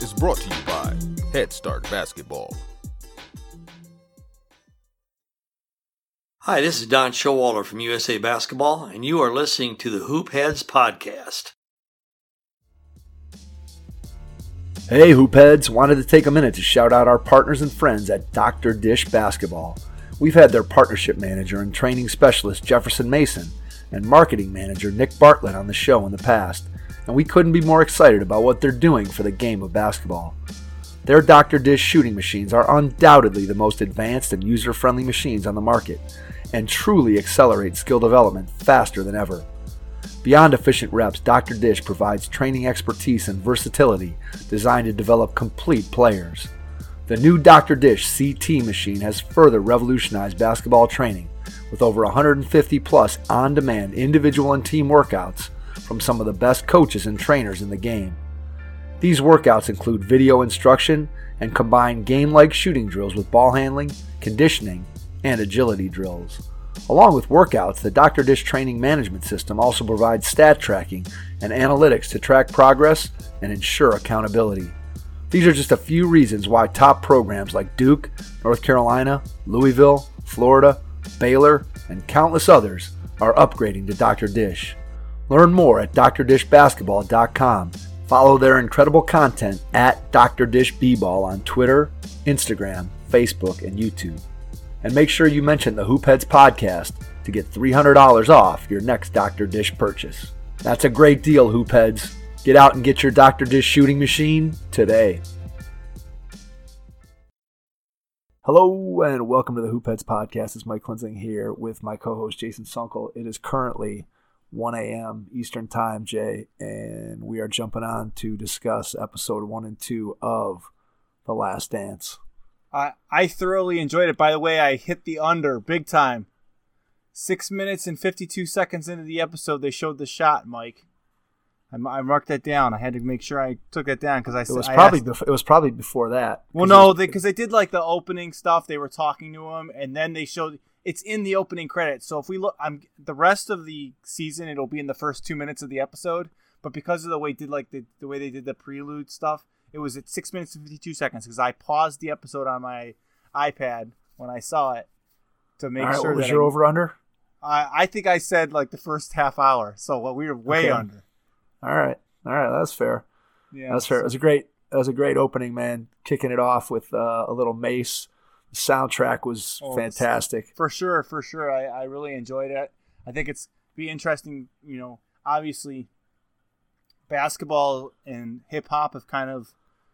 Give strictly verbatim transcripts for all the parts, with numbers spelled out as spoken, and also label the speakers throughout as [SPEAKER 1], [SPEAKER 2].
[SPEAKER 1] is brought to you by Head Start Basketball.
[SPEAKER 2] Hi, this is Don Showalter from U S A Basketball, and you are listening to the Hoop Heads Podcast.
[SPEAKER 3] Hey, Hoopheads! Wanted to take a minute to shout out our partners and friends at Doctor Dish Basketball. We've had their partnership manager and training specialist Jefferson Mason and marketing manager Nick Bartlett on the show in the past, and we couldn't be more excited about what they're doing for the game of basketball. Their Doctor Dish shooting machines are undoubtedly the most advanced and user-friendly machines on the market, and truly accelerate skill development faster than ever. Beyond efficient reps, Doctor Dish provides training expertise and versatility designed to develop complete players. The new Doctor Dish C T machine has further revolutionized basketball training with over one hundred fifty plus on-demand individual and team workouts from some of the best coaches and trainers in the game. These workouts include video instruction and combine game-like shooting drills with ball handling, conditioning, and agility drills. Along with workouts, the Doctor Dish training management system also provides stat tracking and analytics to track progress and ensure accountability. These are just a few reasons why top programs like Duke, North Carolina, Louisville, Florida, Baylor, and countless others are upgrading to Doctor Dish. Learn more at D R dish basketball dot com. Follow their incredible content at Doctor Dish B-Ball on Twitter, Instagram, Facebook, and YouTube. And make sure you mention the Hoopheads Podcast to get three hundred dollars off your next Doctor Dish purchase. That's a great deal, Hoopheads. Get out and get your Doctor Dish shooting machine today. Hello and welcome to the Hoopheads Podcast. It's Mike Klinzing here with my co-host Jason Sunkel. It is currently one a.m. Eastern Time, Jay, and we are jumping on to discuss episode one and two of The Last Dance.
[SPEAKER 4] I, I thoroughly enjoyed it. By the way, I hit the under big time. Six minutes and fifty-two seconds into the episode, they showed the shot, Mike. I, I marked that down. I had to make sure I took that down because I
[SPEAKER 3] it was
[SPEAKER 4] I
[SPEAKER 3] probably
[SPEAKER 4] asked,
[SPEAKER 3] before, it was probably before that.
[SPEAKER 4] Well, no, because they, they did like the opening stuff. They were talking to him, and then they showed it's in the opening credits. So if we look, I'm the rest of the season, it'll be in the first two minutes of the episode. But because of the way did like the, the way they did the prelude stuff. It was at six minutes and fifty-two seconds because I paused the episode on my iPad when I saw it to make
[SPEAKER 3] All right,
[SPEAKER 4] sure
[SPEAKER 3] what was
[SPEAKER 4] that
[SPEAKER 3] your
[SPEAKER 4] I,
[SPEAKER 3] over-under?
[SPEAKER 4] I, I think I said like the first half hour, so well, we were way
[SPEAKER 3] okay.
[SPEAKER 4] under.
[SPEAKER 3] All right, all right, that's fair.
[SPEAKER 4] Yeah,
[SPEAKER 3] that's fair. It was a great, it was a great opening, man. Kicking it off with uh, a little Mace. The soundtrack was oh, fantastic.
[SPEAKER 4] For sure, for sure. I, I really enjoyed it. I think it's be interesting. You know, obviously, basketball and hip hop have kind of.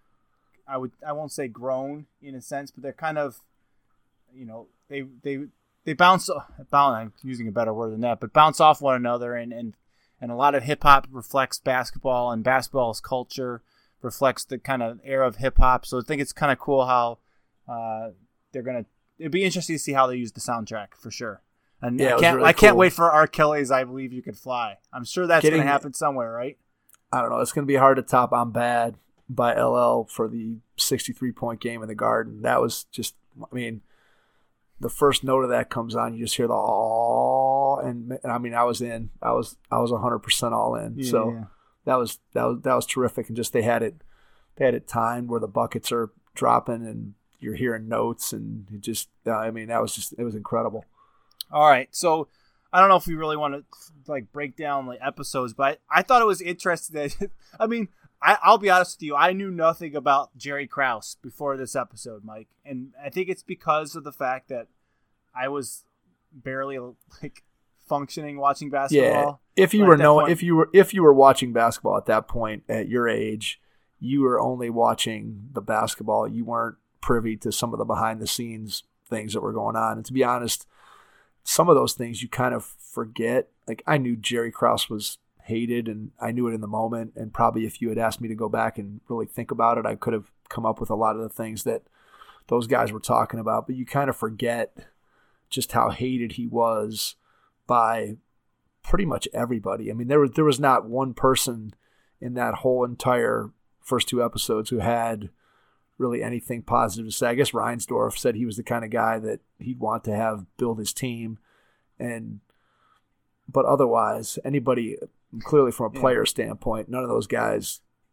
[SPEAKER 4] I would I won't say grown in a sense, but they're kind of, you know, they they they bounce. bounce I'm using a better word than that, but bounce off one another, and and, and a lot of hip hop reflects basketball, and basketball's culture reflects the kind of era of hip hop. So I think it's kind of cool how uh, they're gonna. It'd be interesting to see how they use the soundtrack for sure. And
[SPEAKER 3] yeah,
[SPEAKER 4] I can't
[SPEAKER 3] really
[SPEAKER 4] I can't
[SPEAKER 3] cool.
[SPEAKER 4] wait for R. Kelly's "I Believe You Could Fly." I'm sure that's
[SPEAKER 3] Getting,
[SPEAKER 4] gonna happen somewhere, right?
[SPEAKER 3] I don't know. It's gonna be hard to top "I'm Bad" by L L for the sixty-three point game in the Garden. That was just, I mean, the first note of that comes on, you just hear the "aww," and, and I mean, I was in, I was, I was one hundred percent all in.
[SPEAKER 4] Yeah,
[SPEAKER 3] so
[SPEAKER 4] yeah.
[SPEAKER 3] that was that was that was terrific, and just they had it, they had it timed where the buckets are dropping and you're hearing notes, and it just, I mean, that was just, it was incredible.
[SPEAKER 4] All right, so I don't know if we really want to like break down like episodes, but I, I thought it was interesting that, I mean. I, I'll be honest with you. I knew nothing about Jerry Krause before this episode, Mike, and I think it's because of the fact that I was barely like functioning watching basketball.
[SPEAKER 3] Yeah, if you were no, if you were if you were watching basketball at that point at your age, you were only watching the basketball. You weren't privy to some of the behind the scenes things that were going on. And to be honest, some of those things you kind of forget. Like I knew Jerry Krause was hated, and I knew it in the moment, and probably if you had asked me to go back and really think about it, I could have come up with a lot of the things that those guys were talking about, but you kind of forget just how hated he was by pretty much everybody. I mean, there was there was not one person in that whole entire first two episodes who had really anything positive to say. I guess Reinsdorf said he was the kind of guy that he'd want to have build his team, and but otherwise, anybody, clearly from a player yeah. standpoint, none of those guys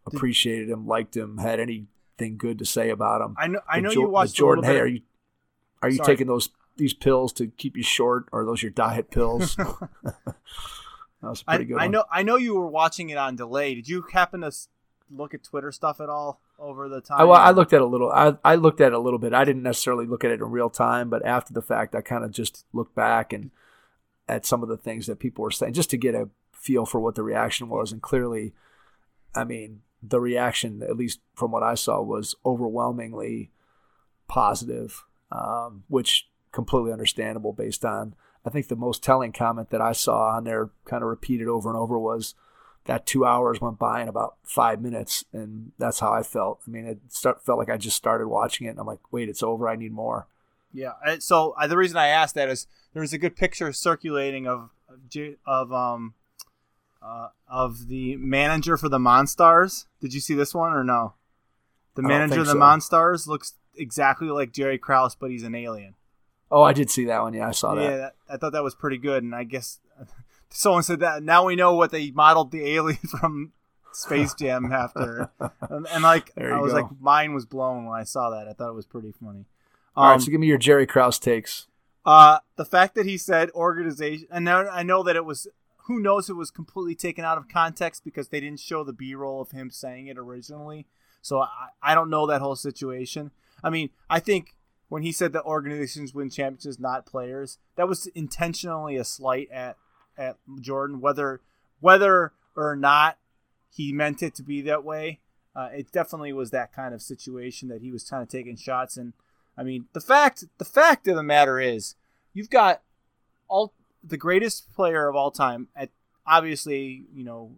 [SPEAKER 3] appreciated him, liked him, had anything good to say about him.
[SPEAKER 4] I know. I
[SPEAKER 3] But
[SPEAKER 4] know
[SPEAKER 3] Jo-
[SPEAKER 4] you watched
[SPEAKER 3] but Jordan.
[SPEAKER 4] A little
[SPEAKER 3] Hey,
[SPEAKER 4] bit
[SPEAKER 3] are you are you
[SPEAKER 4] Sorry.
[SPEAKER 3] taking those these pills to keep you short, or are those your diet pills? That was a
[SPEAKER 4] I,
[SPEAKER 3] pretty good.
[SPEAKER 4] I
[SPEAKER 3] one.
[SPEAKER 4] know. I know you were watching it on delay. Did you happen to s- look at Twitter stuff at all over the time?
[SPEAKER 3] I, well, I looked at it a little. I, I looked at it a little bit. I didn't necessarily look at it in real time, but after the fact, I kind of just looked back and at some of the things that people were saying, just to get a feel for what the reaction was. And clearly, I mean, the reaction, at least from what I saw, was overwhelmingly positive, um, which completely understandable based on. I think the most telling comment that I saw on there, kind of repeated over and over, was that two hours went by in about five minutes, and that's how I felt. I mean, it start, felt like I just started watching it, and I'm like, wait, it's over. I need more.
[SPEAKER 4] Yeah. I- So uh, the reason I asked that is there was a good picture circulating of of, J- of um uh, of the manager for the Monstars. Did you see this one or no? The
[SPEAKER 3] I don't
[SPEAKER 4] manager
[SPEAKER 3] think
[SPEAKER 4] of the
[SPEAKER 3] so.
[SPEAKER 4] Monstars looks exactly like Jerry Krause, but he's an alien.
[SPEAKER 3] Oh, I did see that one. Yeah, I saw that.
[SPEAKER 4] Yeah, that, I thought that was pretty good, and I guess someone said that now we know what they modeled the alien from Space Jam after, and, and like
[SPEAKER 3] There you
[SPEAKER 4] I was
[SPEAKER 3] go.
[SPEAKER 4] like, mine was blown when I saw that. I thought it was pretty funny. Um,
[SPEAKER 3] All right, so give me your Jerry Krause takes.
[SPEAKER 4] uh, the fact that he said organization, and now I know that it was. Who knows? It was completely taken out of context because they didn't show the B-roll of him saying it originally. So I, I don't know that whole situation. I mean, I think when he said that organizations win championships, not players, that was intentionally a slight at at Jordan, whether whether or not he meant it to be that way. Uh, it definitely was that kind of situation that he was kind of taking shots. And I mean, the fact the fact of the matter is, you've got all the greatest player of all time. At obviously, you know,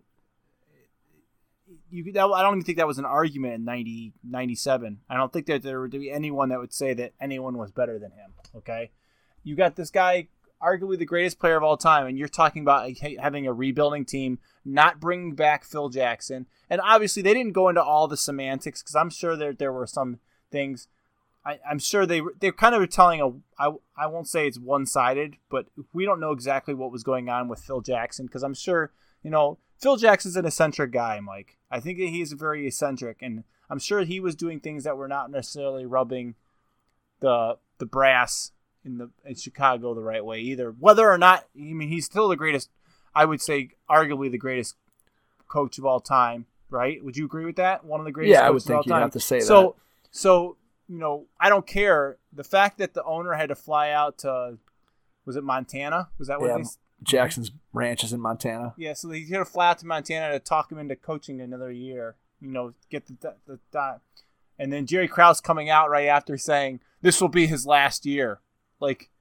[SPEAKER 4] you. That, I don't even think that was an argument in ninety, ninety-seven. I don't think that there would be anyone that would say that anyone was better than him. Okay, you got this guy, arguably the greatest player of all time, and you're talking about having a rebuilding team, not bringing back Phil Jackson, and obviously they didn't go into all the semantics because I'm sure there there were some things. I, I'm sure they they're kind of telling a I, I won't say it's one sided, but we don't know exactly what was going on with Phil Jackson because I'm sure you know Phil Jackson's an eccentric guy, Mike. I think that he's very eccentric, and I'm sure he was doing things that were not necessarily rubbing the the brass in the in Chicago the right way either. Whether or not, I mean, he's still the greatest. I would say, arguably the greatest coach of all time. Right? Would you agree with that? One of the greatest.
[SPEAKER 3] Yeah, I would
[SPEAKER 4] coaches of all
[SPEAKER 3] think you'd
[SPEAKER 4] time.
[SPEAKER 3] have to say
[SPEAKER 4] so,
[SPEAKER 3] that.
[SPEAKER 4] So, you know, I don't care. The fact that the owner had to fly out to, was it Montana? Was that what
[SPEAKER 3] Yeah,
[SPEAKER 4] they?
[SPEAKER 3] Jackson's ranch is in Montana.
[SPEAKER 4] Yeah, so he's going to fly out to Montana to talk him into coaching another year. You know, get the the, the and then Jerry Krause coming out right after saying this will be his last year. Like,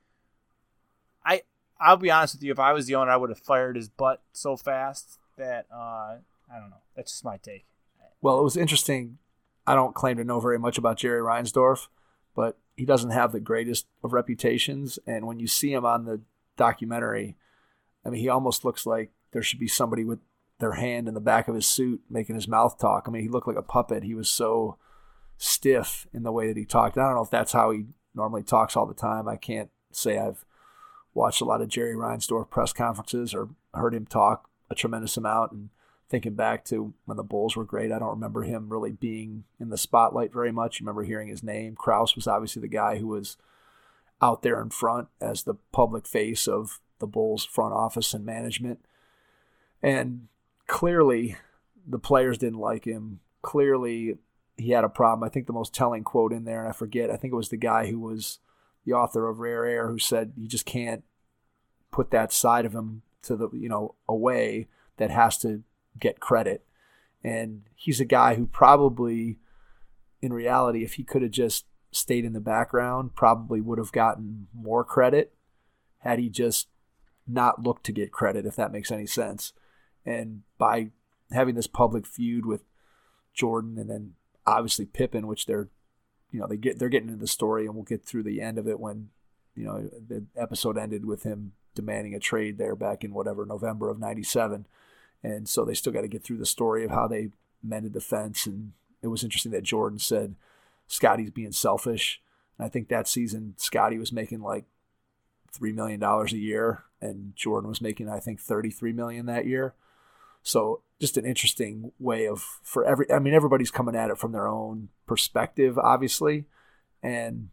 [SPEAKER 4] I I'll be honest with you, if I was the owner, I would have fired his butt so fast that uh, I don't know. That's just my take.
[SPEAKER 3] Well, it was interesting. I don't claim to know very much about Jerry Reinsdorf, but he doesn't have the greatest of reputations. And when you see him on the documentary, I mean, he almost looks like there should be somebody with their hand in the back of his suit making his mouth talk. I mean, he looked like a puppet. He was so stiff in the way that he talked. I don't know if that's how he normally talks all the time. I can't say I've watched a lot of Jerry Reinsdorf press conferences or heard him talk a tremendous amount. And thinking back to when the Bulls were great, I don't remember him really being in the spotlight very much. You remember hearing his name. Krause was obviously the guy who was out there in front as the public face of the Bulls front office and management. And clearly the players didn't like him. Clearly he had a problem. I think the most telling quote in there, and I forget, I think it was the guy who was the author of Rare Air, who said you just can't put that side of him to the, you know, away that has to get credit. And he's a guy who probably, in reality, if he could have just stayed in the background, probably would have gotten more credit had he just not looked to get credit, if that makes any sense. And by having this public feud with Jordan and then obviously Pippen, which they're, you know, they get they're getting into the story, and we'll get through the end of it when, you know, the episode ended with him demanding a trade there back in whatever November of ninety-seven. And so they still got to get through the story of how they mended the fence. And it was interesting that Jordan said Scotty's being selfish. And I think that season Scotty was making like three million dollars a year, and Jordan was making, I think, thirty-three million dollars that year. So just an interesting way of for every. I mean, everybody's coming at it from their own perspective, obviously, and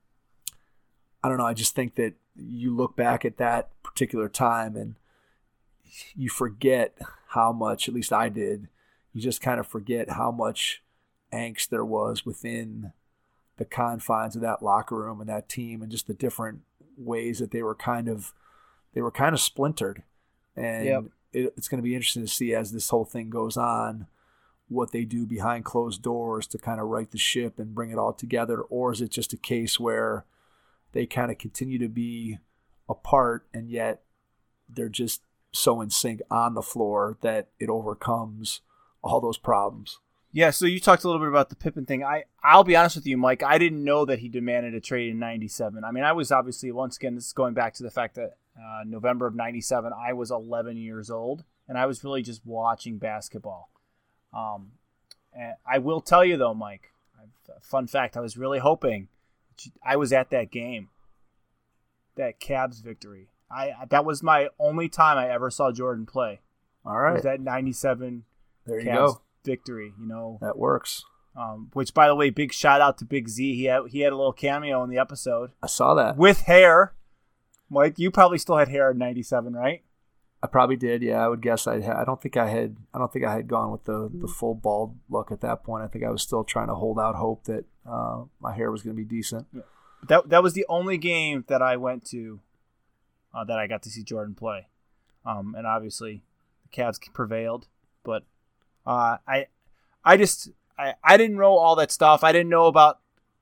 [SPEAKER 3] I don't know. I just think that you look back at that particular time and you forget how much. At least I did. You just kind of forget how much angst there was within the confines of that locker room and that team, and just the different ways that they were kind of they were kind of splintered. And
[SPEAKER 4] yep.
[SPEAKER 3] it, it's going to be interesting to see as this whole thing goes on what they do behind closed doors to kind of right the ship and bring it all together, or is it just a case where they kind of continue to be apart and yet they're just so in sync on the floor that it overcomes all those problems.
[SPEAKER 4] Yeah, so you talked a little bit about the Pippen thing. I, I'll be honest with you, Mike, I didn't know that he demanded a trade in ninety-seven. I mean, I was obviously, once again, this is going back to the fact that uh, November of ninety-seven, I was eleven years old, and I was really just watching basketball. Um, and I will tell you, though, Mike, fun fact, I was really hoping I was at that game, that Cavs victory. I That was my only time I ever saw Jordan play.
[SPEAKER 3] All right.
[SPEAKER 4] Was that ninety-seven
[SPEAKER 3] There you
[SPEAKER 4] Cavs
[SPEAKER 3] go.
[SPEAKER 4] victory, you know.
[SPEAKER 3] That works.
[SPEAKER 4] Um, which, by the way, big shout out to Big Z. He had he had a little cameo in the episode
[SPEAKER 3] I saw that.
[SPEAKER 4] with hair. Mike, you probably still had hair in ninety-seven, right?
[SPEAKER 3] I probably did. Yeah, I would guess I had. I don't think I had. I don't think I had gone with the, the full bald look at that point. I think I was still trying to hold out hope that uh, my hair was going to be decent.
[SPEAKER 4] Yeah. That that was the only game that I went to uh, that I got to see Jordan play, um, and obviously the Cavs prevailed. But uh, I I just I, I didn't know all that stuff. I didn't know about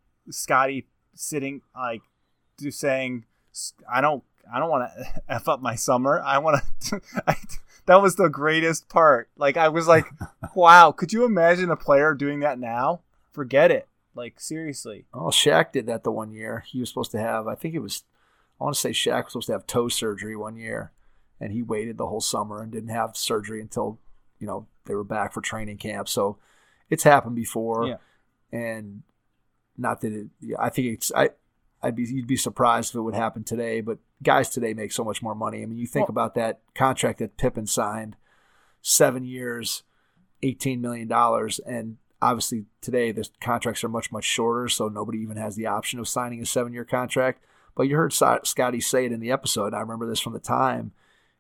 [SPEAKER 4] Scotty sitting like just saying I don't I don't want to f up my summer. I want to. That was the greatest part. Like I was like, wow, could you imagine a player doing that now? Forget it. Like seriously.
[SPEAKER 3] Well, Shaq did that the one year. He was supposed to have. I think it was. I want to say Shaq was supposed to have toe surgery one year, and he waited the whole summer and didn't have surgery until you know they were back for training camp. So it's happened before,
[SPEAKER 4] yeah.
[SPEAKER 3] And not that it. Yeah, I think it's. I. I'd be. You'd be surprised if it would happen today, but guys today make so much more money. I mean, you think well, about that contract that Pippen signed, seven years, eighteen million dollars, and obviously today the contracts are much, much shorter, so nobody even has the option of signing a seven-year contract. But you heard Scotty say it in the episode, and I remember this from the time,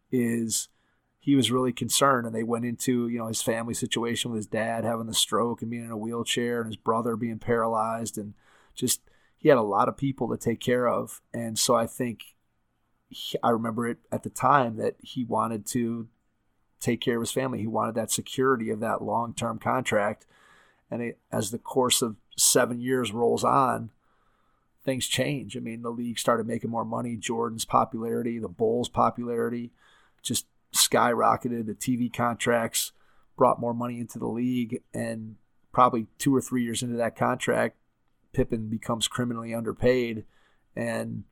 [SPEAKER 3] is he was really concerned, and they went into you know his family situation with his dad having the stroke and being in a wheelchair and his brother being paralyzed, and just he had a lot of people to take care of. And so I think he, I remember it at the time that he wanted to take care of his family. He wanted that security of that long-term contract. And it, as the course of seven years rolls on, things change. I mean, the league started making more money. Jordan's popularity, the Bulls' popularity just skyrocketed. The T V contracts brought more money into the league. And probably two or three years into that contract, Pippen becomes criminally underpaid. And,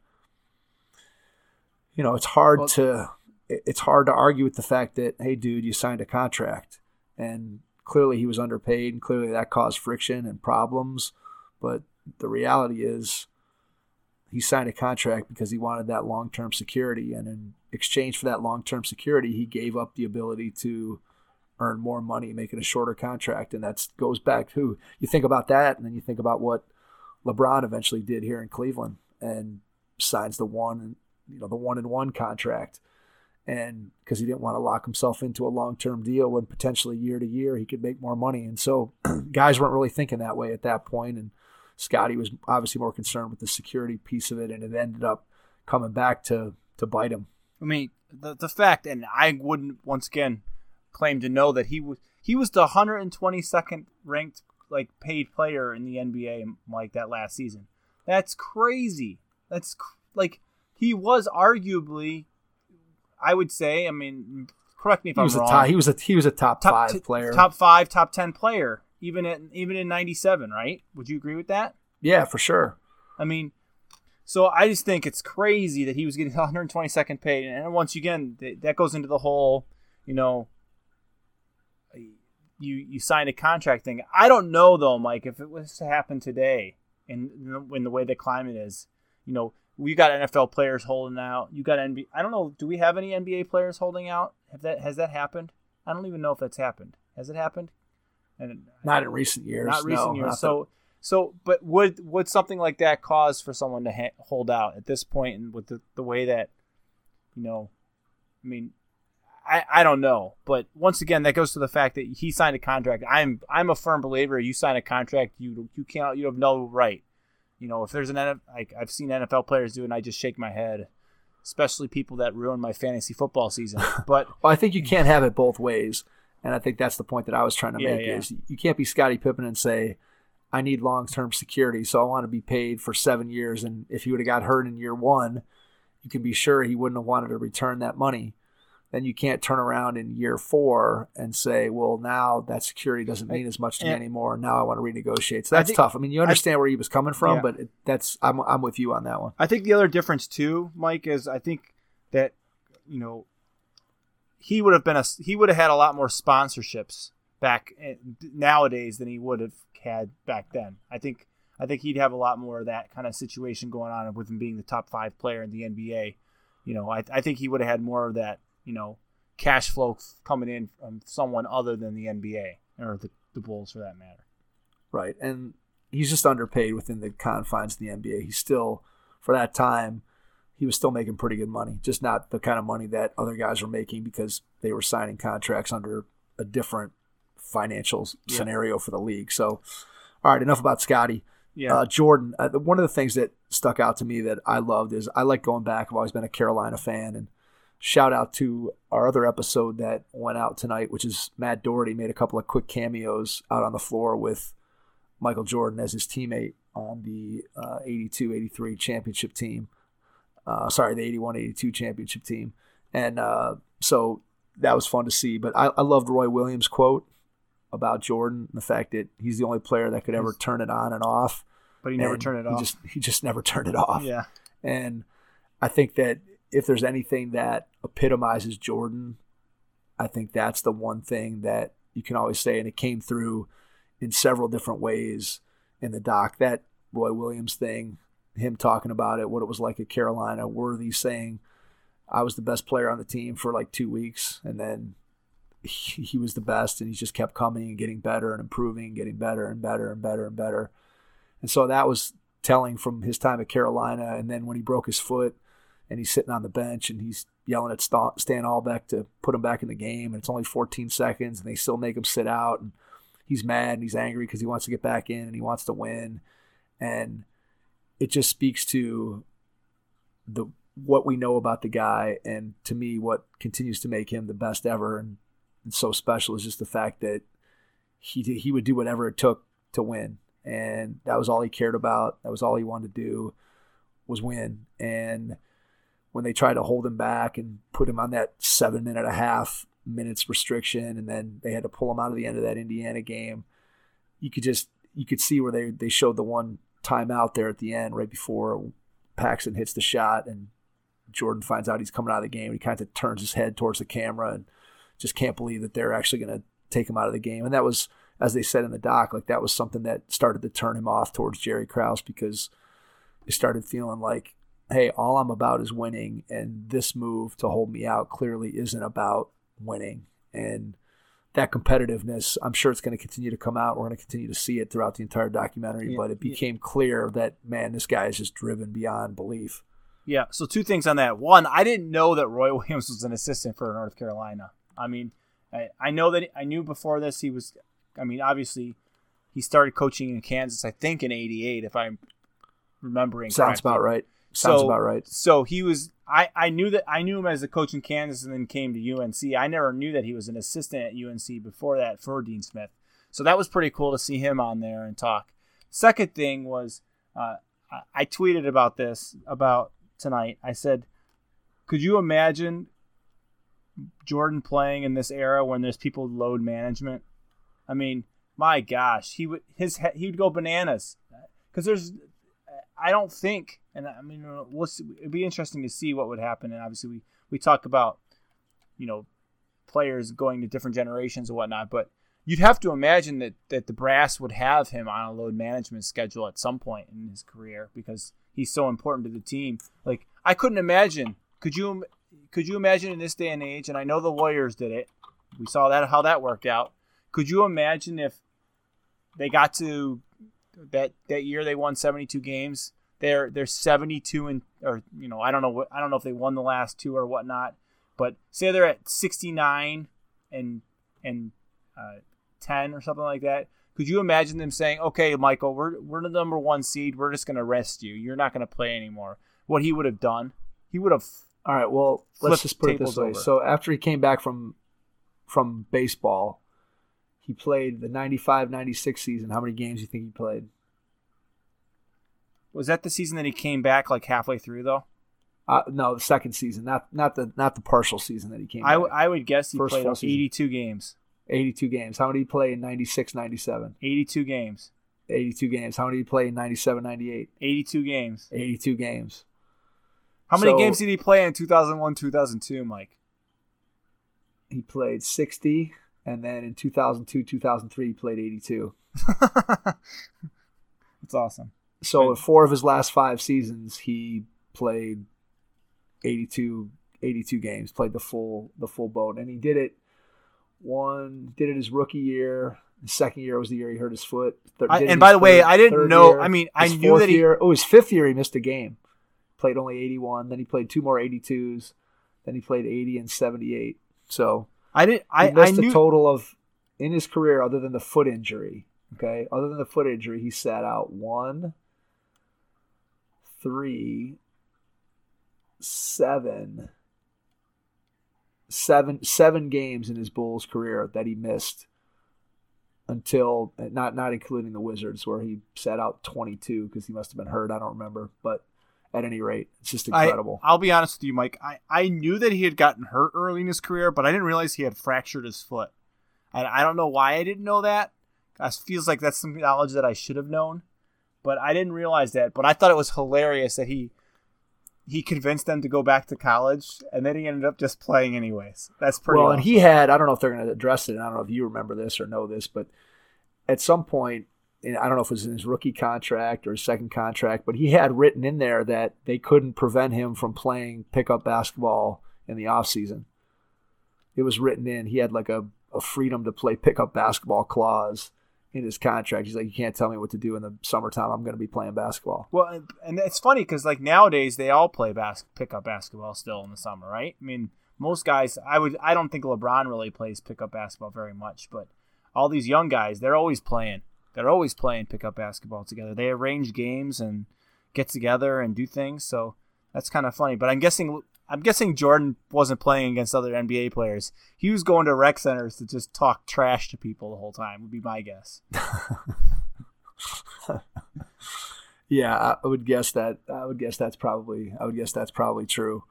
[SPEAKER 3] you know, it's hard well, to it's hard to argue with the fact that, hey, dude, you signed a contract. And clearly he was underpaid, and clearly that caused friction and problems. But the reality is he signed a contract because he wanted that long-term security. And in exchange for that long-term security, he gave up the ability to earn more money, making a shorter contract. And that goes back to, you think about that, and then you think about what LeBron eventually did here in Cleveland and signs the one, you know, the one and one contract. And because he didn't want to lock himself into a long-term deal when potentially year to year he could make more money. And so guys weren't really thinking that way at that point. And Scotty was obviously more concerned with the security piece of it, and it ended up coming back to, to bite him.
[SPEAKER 4] I mean, the the fact, and I wouldn't once again claim to know that he was he was the one hundred twenty-second ranked like paid player in the N B A like that last season. That's crazy. That's cr- like he was arguably, I would say. I mean, correct me if
[SPEAKER 3] he
[SPEAKER 4] I'm
[SPEAKER 3] was
[SPEAKER 4] wrong.
[SPEAKER 3] A top, he was a he was a top, top five
[SPEAKER 4] t-
[SPEAKER 3] player,
[SPEAKER 4] top five, top ten player, even at even in ninety-seven. Right? Would you agree with that?
[SPEAKER 3] Yeah, for sure.
[SPEAKER 4] I mean, so I just think it's crazy that he was getting one hundred twenty-second paid, and once again, that goes into the whole, you know. You you signed a contract thing. I don't know though, Mike, if it was to happen today, in in the way the climate is, you know, we got N F L players holding out. You got N B A. I don't know. Do we have any N B A players holding out? Have that has that happened? I don't even know if that's happened. Has it happened? And
[SPEAKER 3] not in recent years.
[SPEAKER 4] Not recent
[SPEAKER 3] no,
[SPEAKER 4] years.
[SPEAKER 3] not
[SPEAKER 4] So, so, but would would something like that cause for someone to ha- hold out at this point, and with the, the way that, you know, I mean, I, I don't know, but once again, that goes to the fact that he signed a contract. I'm I'm a firm believer. You sign a contract, you you can't you have no right. You know, if there's an N F L, like I've seen N F L players do, and I just shake my head, especially people that ruin my fantasy football season. But
[SPEAKER 3] well, I think you can't have it both ways, and I think that's the point that I was trying to
[SPEAKER 4] Yeah,
[SPEAKER 3] make.
[SPEAKER 4] yeah.
[SPEAKER 3] Is you can't be Scottie Pippen and say, I need long-term security, so I want to be paid for seven years. And if he would have got hurt in year one, you can be sure he wouldn't have wanted to return that money. Then you can't turn around in year four and say, well, now that security doesn't mean as much to me
[SPEAKER 4] Yeah.
[SPEAKER 3] anymore. Now I want to renegotiate. So that's
[SPEAKER 4] think-
[SPEAKER 3] tough. I mean, you understand where he was coming from,
[SPEAKER 4] Yeah.
[SPEAKER 3] but it, that's I'm I'm with you on that one.
[SPEAKER 4] I think the other difference too, Mike, is I think that, you know, he would have been a he would have had a lot more sponsorships back in, nowadays than he would have had back then. I think I think he'd have a lot more of that kind of situation going on with him being the top five player in the N B A. You know, I I think he would have had more of that, you know, cash flow coming in from someone other than the N B A or the, the Bulls for that matter.
[SPEAKER 3] Right. And he's just underpaid within the confines of the N B A. He's still, for that time, he was still making pretty good money, just not the kind of money that other guys were making because they were signing contracts under a different financial
[SPEAKER 4] Yeah.
[SPEAKER 3] scenario for the league. So, all right, enough about Scotty.
[SPEAKER 4] Yeah.
[SPEAKER 3] Uh, Jordan, uh, one of the things that stuck out to me that I loved is I like going back. I've always been a Carolina fan, and shout out to our other episode that went out tonight, which is Matt Doherty made a couple of quick cameos out on the floor with Michael Jordan as his teammate on the uh, eighty-two eighty-three championship team. Uh, sorry, the eighty-one eighty-two championship team. And uh, so that was fun to see. But I, I loved Roy Williams' quote about Jordan, the fact that he's the only player that could ever turn it on and off.
[SPEAKER 4] But he never
[SPEAKER 3] And
[SPEAKER 4] turned it
[SPEAKER 3] he
[SPEAKER 4] off.
[SPEAKER 3] Just, he just never turned it off.
[SPEAKER 4] Yeah.
[SPEAKER 3] And I think that if there's anything that epitomizes Jordan, I think that's the one thing that you can always say, and it came through in several different ways in the doc. That Roy Williams thing, him talking about it, what it was like at Carolina, Worthy saying, I was the best player on the team for like two weeks, and then he, he was the best, and he just kept coming and getting better and improving and getting better and better and better and better. And so that was telling from his time at Carolina, and then when he broke his foot, and he's sitting on the bench and he's yelling at Stan Albeck to put him back in the game. And it's only fourteen seconds and they still make him sit out. And he's mad and he's angry because he wants to get back in and he wants to win. And it just speaks to the what we know about the guy. And to me, what continues to make him the best ever and, and so special is just the fact that he he would do whatever it took to win. And that was all he cared about. That was all he wanted to do was win. And when they tried to hold him back and put him on that seven minute and a half minutes restriction, and then they had to pull him out of the end of that Indiana game, you could just you could see where they, they showed the one timeout there at the end right before Paxson hits the shot and Jordan finds out he's coming out of the game. He kind of turns his head towards the camera and just can't believe that they're actually going to take him out of the game. And that was, as they said in the doc, like that was something that started to turn him off towards Jerry Krause because he started feeling like, hey, all I'm about is winning, and this move to hold me out clearly isn't about winning. And that competitiveness, I'm sure it's going to continue to come out. We're going to continue to see it throughout the entire documentary,
[SPEAKER 4] Yeah,
[SPEAKER 3] but it became yeah. clear that, man, this guy is just driven beyond belief.
[SPEAKER 4] Yeah, so two things on that. One, I didn't know that Roy Williams was an assistant for North Carolina. I mean, I, I know that I knew before this he was, I mean, obviously he started coaching in Kansas, I think in eighty-eight, if I'm remembering
[SPEAKER 3] Sounds
[SPEAKER 4] correctly.
[SPEAKER 3] about right. Sounds
[SPEAKER 4] so,
[SPEAKER 3] about right.
[SPEAKER 4] So he was. I, I knew that I knew him as a coach in Kansas, and then came to U N C. I never knew that he was an assistant at U N C before that for Dean Smith. So that was pretty cool to see him on there and talk. Second thing was, uh, I, I tweeted about this about tonight. I said, could you imagine Jordan playing in this era when there's people load management? I mean, my gosh, he would his he would go bananas because there's. I don't think, and I mean, we'll see, it'd be interesting to see what would happen. And obviously, we, we talk about, you know, players going to different generations and whatnot, but you'd have to imagine that, that the brass would have him on a load management schedule at some point in his career because he's so important to the team. Like, I couldn't imagine. Could you, could you imagine in this day and age, and I know the Warriors did it, we saw that how that worked out. Could you imagine if they got to that that year they won seventy-two games? They're they're seventy-two and or you know I don't know what I don't know if they won the last two or whatnot, but say they're at sixty-nine and and uh, ten or something like that. Could you imagine them saying, "Okay, Michael, we're we're the number one seed. We're just going to rest you. You're not going to play anymore." What he would have done, he would have.
[SPEAKER 3] All right. Well, let's just put it this way. Over. So after he came back from from baseball, he played the ninety-five ninety-six season. How many games do you think he played?
[SPEAKER 4] Was that the season that he came back like halfway through though?
[SPEAKER 3] Uh, no, the second season, not not the not the partial season that he came
[SPEAKER 4] I,
[SPEAKER 3] back.
[SPEAKER 4] I would guess he
[SPEAKER 3] First
[SPEAKER 4] played eighty-two games.
[SPEAKER 3] eighty-two games. How many did he play in ninety-six ninety-seven?
[SPEAKER 4] eighty-two games.
[SPEAKER 3] eighty-two games. How many did he play in ninety-seven ninety-eight?
[SPEAKER 4] eighty-two games.
[SPEAKER 3] eighty-two games.
[SPEAKER 4] How many
[SPEAKER 3] so,
[SPEAKER 4] games did he play in two thousand one two thousand two, Mike?
[SPEAKER 3] He played sixty, and then in two thousand two two thousand three he played eighty-two.
[SPEAKER 4] That's awesome.
[SPEAKER 3] So in four of his last five seasons, he played eighty-two, eighty-two games, played the full the full boat, and he did it. One did it his rookie year. The second year was the year he hurt his foot. Third,
[SPEAKER 4] I, and by the third, way, I didn't know.
[SPEAKER 3] Year,
[SPEAKER 4] I mean, I
[SPEAKER 3] his
[SPEAKER 4] knew that he.
[SPEAKER 3] Year, oh, his fifth year he missed a game. Played only eighty-one. Then he played two more eighty-twos. Then he played eighty and seventy-eight. So
[SPEAKER 4] I didn't. I
[SPEAKER 3] he missed
[SPEAKER 4] I knew,
[SPEAKER 3] a total of in his career, other than the foot injury. Okay, other than the foot injury, he sat out one, three, seven, seven, seven games in his Bulls career that he missed until not not including the Wizards, where he sat out twenty-two because he must have been hurt. I don't remember, but at any rate, it's just incredible.
[SPEAKER 4] I, I'll be honest with you, Mike. I, I knew that he had gotten hurt early in his career, but I didn't realize he had fractured his foot. And I don't know why I didn't know that. It feels like that's some knowledge that I should have known, but I didn't realize that. But I thought it was hilarious that he he convinced them to go back to college, and then he ended up just playing anyways. That's pretty
[SPEAKER 3] well.
[SPEAKER 4] awesome.
[SPEAKER 3] And he had, I don't know if they're going to address it, and I don't know if you remember this or know this, but at some point, and I don't know if it was in his rookie contract or his second contract, but he had written in there that they couldn't prevent him from playing pickup basketball in the offseason. It was written in. He had like a, a freedom to play pickup basketball clause in his contract. He's like, you can't tell me what to do in the summertime. I'm going to be playing basketball.
[SPEAKER 4] Well, and it's funny because like nowadays they all play bas- pickup basketball still in the summer, right? I mean, most guys, I would, I don't think LeBron really plays pickup basketball very much, but all these young guys, they're always playing. They're always playing pickup basketball together. They arrange games and get together and do things. So that's kind of funny. But I'm guessing I'm guessing Jordan wasn't playing against other N B A players. He was going to rec centers to just talk trash to people the whole time, would be my guess.
[SPEAKER 3] Yeah, I would guess that. I would guess that's probably. I would guess that's probably true.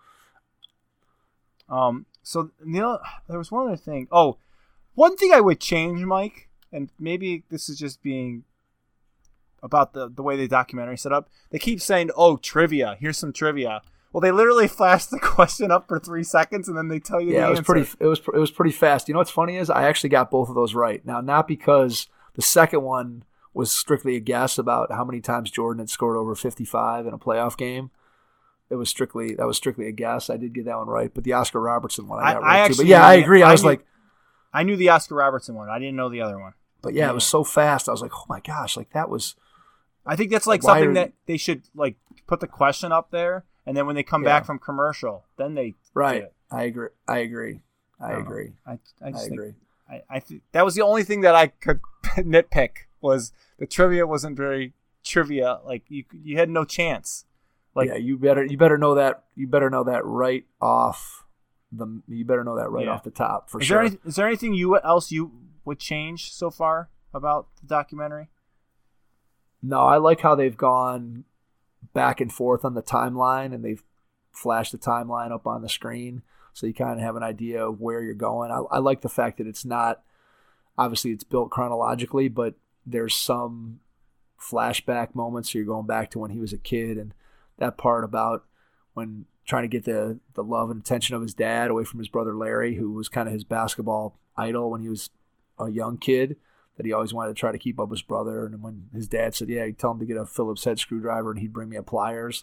[SPEAKER 4] Um. So Neil, there was one other thing. Oh, one thing I would change, Mike. And maybe this is just being about the, the way the documentary set up. They keep saying, oh, trivia. Here's some trivia. Well, they literally flash the question up for three seconds, and then they tell you
[SPEAKER 3] yeah,
[SPEAKER 4] the
[SPEAKER 3] it was
[SPEAKER 4] answer.
[SPEAKER 3] pretty. It was it was pretty fast. You know what's funny is I actually got both of those right. Now, not because the second one was strictly a guess about how many times Jordan had scored over fifty-five in a playoff game. It was strictly that was strictly a guess. I did get that one right, but the Oscar Robertson one I got
[SPEAKER 4] I,
[SPEAKER 3] right
[SPEAKER 4] I
[SPEAKER 3] too. But yeah, I agree. I, I was
[SPEAKER 4] knew,
[SPEAKER 3] like,
[SPEAKER 4] I knew the Oscar Robertson one. I didn't know the other one.
[SPEAKER 3] But yeah, it was so fast. I was like, oh my gosh, like that was.
[SPEAKER 4] I think that's like
[SPEAKER 3] Why
[SPEAKER 4] something
[SPEAKER 3] are-
[SPEAKER 4] that they should like put the question up there, and then when they come
[SPEAKER 3] Yeah.
[SPEAKER 4] back from commercial, then they do
[SPEAKER 3] Right.
[SPEAKER 4] it.
[SPEAKER 3] I agree. I agree. I
[SPEAKER 4] don't know.
[SPEAKER 3] agree.
[SPEAKER 4] I, I
[SPEAKER 3] I
[SPEAKER 4] just think
[SPEAKER 3] agree.
[SPEAKER 4] I, I th- that was the only thing that I could nitpick was the trivia wasn't very trivia. Like you, you had no chance. Like
[SPEAKER 3] yeah, you better you better know that you better know that right off the you better know that right
[SPEAKER 4] Yeah.
[SPEAKER 3] off the top for
[SPEAKER 4] is
[SPEAKER 3] sure.
[SPEAKER 4] there any, is there anything you else you would change so far about the documentary?
[SPEAKER 3] No, I like how they've gone back and forth on the timeline, and they've flashed the timeline up on the screen, so you kind of have an idea of where you're going. I, I like the fact that it's not obviously it's built chronologically, but there's some flashback moments. So you're going back to when he was a kid, and that part about when trying to get the the love and attention of his dad away from his brother Larry, who was kind of his basketball idol when he was a young kid, that he always wanted to try to keep up with his brother. And when his dad said, yeah, he'd tell him to get a Phillips head screwdriver and he'd bring me a pliers.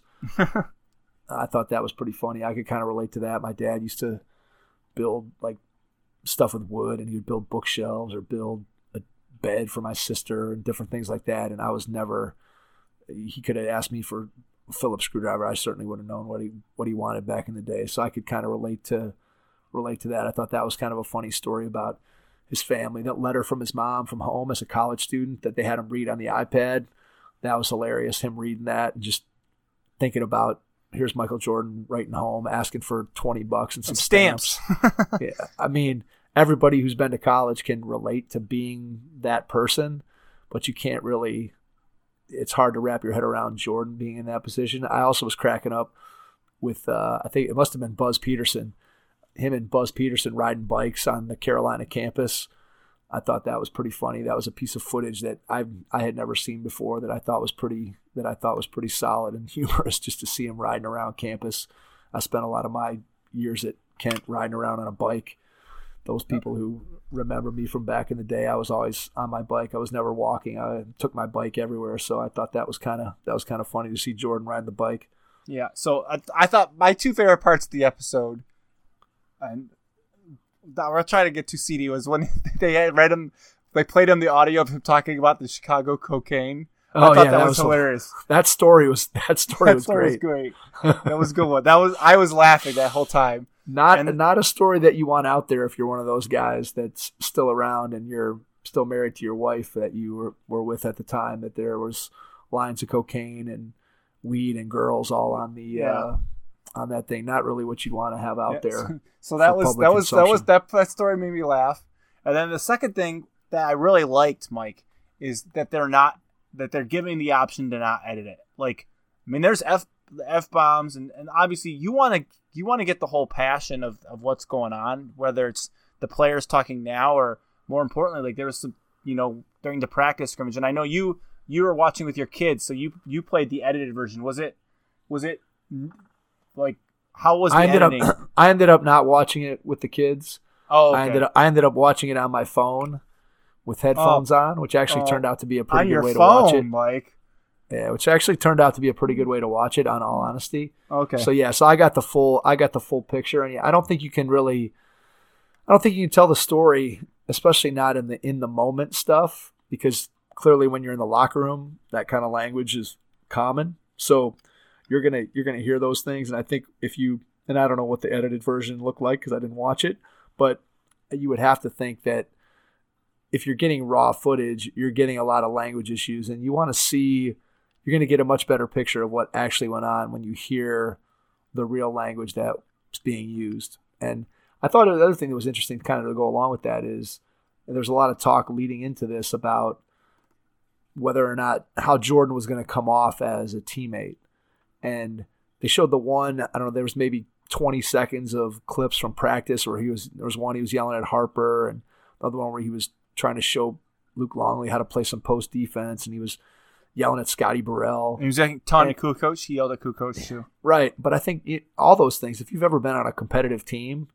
[SPEAKER 3] I thought that was pretty funny. I could kind of relate to that. My dad used to build like stuff with wood, and he would build bookshelves or build a bed for my sister and different things like that. And I was never, he could have asked me for a Phillips screwdriver. I certainly would have known what he, what he wanted back in the day. So I could kind of relate to, relate to that. I thought that was kind of a funny story about his family. That letter from his mom from home as a college student that they had him read on the iPad. That was hilarious. Him reading that and just thinking about, here's Michael Jordan writing home, asking for twenty bucks and some
[SPEAKER 4] And stamps.
[SPEAKER 3] stamps. Yeah. I mean, everybody who's been to college can relate to being that person, but you can't really, it's hard to wrap your head around Jordan being in that position. I also was cracking up with, uh, I think it must have been Buzz Peterson, him and Buzz Peterson riding bikes on the Carolina campus. I thought that was pretty funny. That was a piece of footage that I I had never seen before that I thought was pretty that I thought was pretty solid and humorous just to see him riding around campus. I spent a lot of my years at Kent riding around on a bike. Those people who remember me from back in the day, I was always on my bike. I was never walking. I took my bike everywhere, so I thought that was kind of that was kind of funny to see Jordan riding the bike.
[SPEAKER 4] Yeah. So I, I thought my two favorite parts of the episode, and we're trying to get too seedy, was when they had read him, they played him the audio of him talking about the Chicago cocaine.
[SPEAKER 3] Oh,
[SPEAKER 4] I thought
[SPEAKER 3] yeah,
[SPEAKER 4] that,
[SPEAKER 3] that
[SPEAKER 4] was,
[SPEAKER 3] was
[SPEAKER 4] hilarious.
[SPEAKER 3] That story was that story
[SPEAKER 4] That
[SPEAKER 3] was
[SPEAKER 4] story
[SPEAKER 3] great.
[SPEAKER 4] was great. That was a good one. That was I was laughing that whole time.
[SPEAKER 3] Not
[SPEAKER 4] And-
[SPEAKER 3] not a story that you want out there if you're one of those guys that's still around and you're still married to your wife that you were, were with at the time, that there was lines of cocaine and weed and girls all on the
[SPEAKER 4] Yeah.
[SPEAKER 3] uh, on that thing. Not really what you'd want to have out
[SPEAKER 4] Yeah,
[SPEAKER 3] there.
[SPEAKER 4] So that
[SPEAKER 3] for
[SPEAKER 4] was
[SPEAKER 3] public
[SPEAKER 4] that was that was
[SPEAKER 3] consumption.
[SPEAKER 4] that that story made me laugh. And then the second thing that I really liked, Mike, is that they're not that they're giving the option to not edit it. Like, I mean, there's f the f bombs, and, and obviously you want to you want to get the whole passion of, of what's going on, whether it's the players talking now or more importantly, like there was some, you know, during the practice scrimmage. And I know you you were watching with your kids, so you you played the edited version. Was it was it like how was the
[SPEAKER 3] I ended
[SPEAKER 4] editing?
[SPEAKER 3] up I ended up not watching it with the kids.
[SPEAKER 4] oh, okay.
[SPEAKER 3] I ended up I ended up watching it on my phone with headphones on, which actually
[SPEAKER 4] Oh.
[SPEAKER 3] turned out to be a
[SPEAKER 4] on
[SPEAKER 3] pretty
[SPEAKER 4] your
[SPEAKER 3] good way to
[SPEAKER 4] phone,
[SPEAKER 3] watch it.
[SPEAKER 4] Mike.
[SPEAKER 3] Yeah, which actually turned out to be a pretty good way to watch it, on all honesty.
[SPEAKER 4] Okay.
[SPEAKER 3] So yeah, so I got the full I got the full picture, and yeah, I don't think you can really, I don't think you can tell the story, especially not in the in the moment stuff, because clearly when you're in the locker room, that kind of language is common. So you're gonna you're gonna hear those things, and I think if you and I don't know what the edited version looked like because I didn't watch it, but you would have to think that if you're getting raw footage, you're getting a lot of language issues, and you want to see. You're going to get a much better picture of what actually went on when you hear the real language that's being used. And I thought the other thing that was interesting kind of to go along with that is, and there's a lot of talk leading into this about whether or not how Jordan was going to come off as a teammate. And they showed the one, I don't know, there was maybe twenty seconds of clips from practice where he was, there was one he was yelling at Harper, and the other one where he was trying to show Luke Longley how to play some post defense, and he was yelling at Scotty Burrell.
[SPEAKER 4] He was like taunting Kukoc. He yelled at Kukoc too.
[SPEAKER 3] Right, but I think it, all those things, if you've ever been on a competitive team,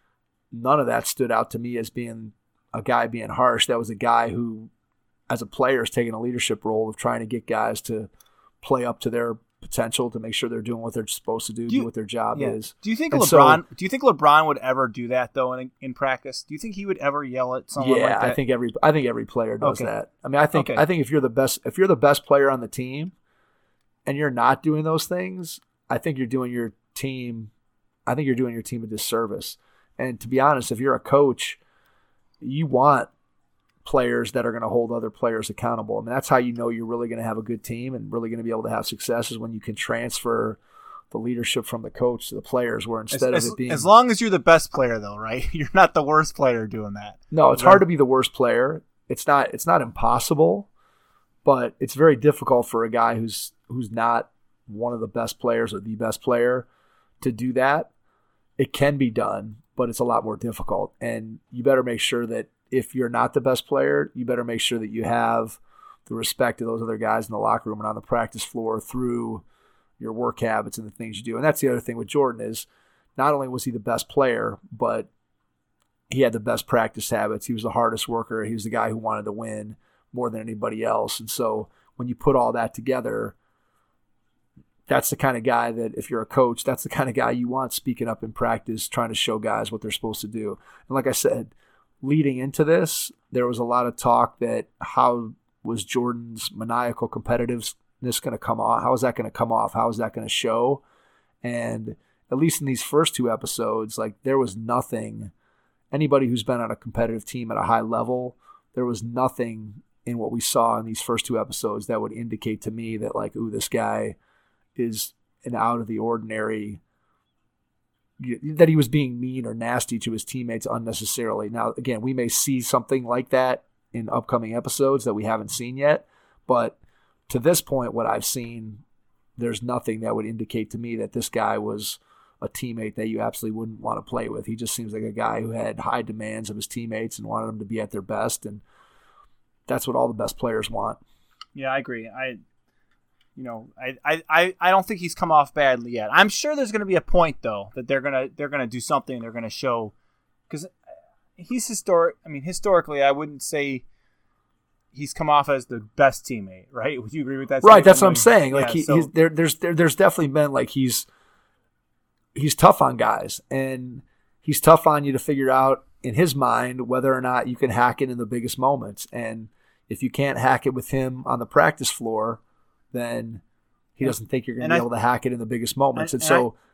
[SPEAKER 3] none of that stood out to me as being a guy being harsh. That was a guy who, as a player, is taking a leadership role of trying to get guys to play up to their potential, to make sure they're doing what they're supposed to do, do,
[SPEAKER 4] Do you-
[SPEAKER 3] what their job
[SPEAKER 4] Yeah.
[SPEAKER 3] is.
[SPEAKER 4] Do you think
[SPEAKER 3] And
[SPEAKER 4] LeBron?
[SPEAKER 3] so-
[SPEAKER 4] do you think LeBron would ever do that though in in practice? Do you think he would ever yell at someone
[SPEAKER 3] Yeah,
[SPEAKER 4] like that?
[SPEAKER 3] I think every I think every player does
[SPEAKER 4] Okay.
[SPEAKER 3] that. I mean, I think
[SPEAKER 4] Okay.
[SPEAKER 3] I think if you're the best if you're the best player on the team, and you're not doing those things, I think you're doing your team. I think you're doing your team a disservice. And to be honest, if you're a coach, you want players that are going to hold other players accountable. I mean, that's how you know you're really going to have a good team and really going to be able to have success, is when you can transfer the leadership from the coach to the players, where
[SPEAKER 4] As,
[SPEAKER 3] instead
[SPEAKER 4] as,
[SPEAKER 3] of it being
[SPEAKER 4] as long as you're the best player though, right? You're not the worst player doing that.
[SPEAKER 3] No, it's
[SPEAKER 4] Right.
[SPEAKER 3] hard to be the worst player. It's not it's not impossible, but it's very difficult for a guy who's who's not one of the best players or the best player to do that. It can be done, but it's a lot more difficult. And you better make sure that if you're not the best player, you better make sure that you have the respect of those other guys in the locker room and on the practice floor through your work habits and the things you do. And that's the other thing with Jordan, is not only was he the best player, but he had the best practice habits. He was the hardest worker. He was the guy who wanted to win more than anybody else. And so when you put all that together, that's the kind of guy that, if you're a coach, that's the kind of guy you want speaking up in practice, trying to show guys what they're supposed to do. And like I said, leading into this, there was a lot of talk that how was Jordan's maniacal competitiveness going to come off? How is that going to come off? How is that going to show? And at least in these first two episodes, like there was nothing, anybody who's been on a competitive team at a high level, there was nothing in what we saw in these first two episodes that would indicate to me that like, ooh, this guy is an out of the ordinary, that he was being mean or nasty to his teammates unnecessarily. Now, again, we may see something like that in upcoming episodes that we haven't seen yet, but to this point, what I've seen, there's nothing that would indicate to me that this guy was a teammate that you absolutely wouldn't want to play with. He just seems like a guy who had high demands of his teammates and wanted them to be at their best, and that's what all the best players want.
[SPEAKER 4] Yeah, I agree. I, you know, I, I, I don't think he's come off badly yet. I'm sure there's going to be a point though that they're gonna they're gonna do something. They're gonna show, because he's historic. I mean, historically, I wouldn't say he's come off as the best teammate, right? Would you agree with that?
[SPEAKER 3] Right. That's what I'm saying. Like
[SPEAKER 4] yeah,
[SPEAKER 3] he,
[SPEAKER 4] so,
[SPEAKER 3] he's there. There's there, there's definitely been like he's he's tough on guys, and he's tough on you to figure out in his mind whether or not you can hack it in the biggest moments. And if you can't hack it with him on the practice floor, then he doesn't think you're going to be I, able to hack it in the biggest moments. And, and, and so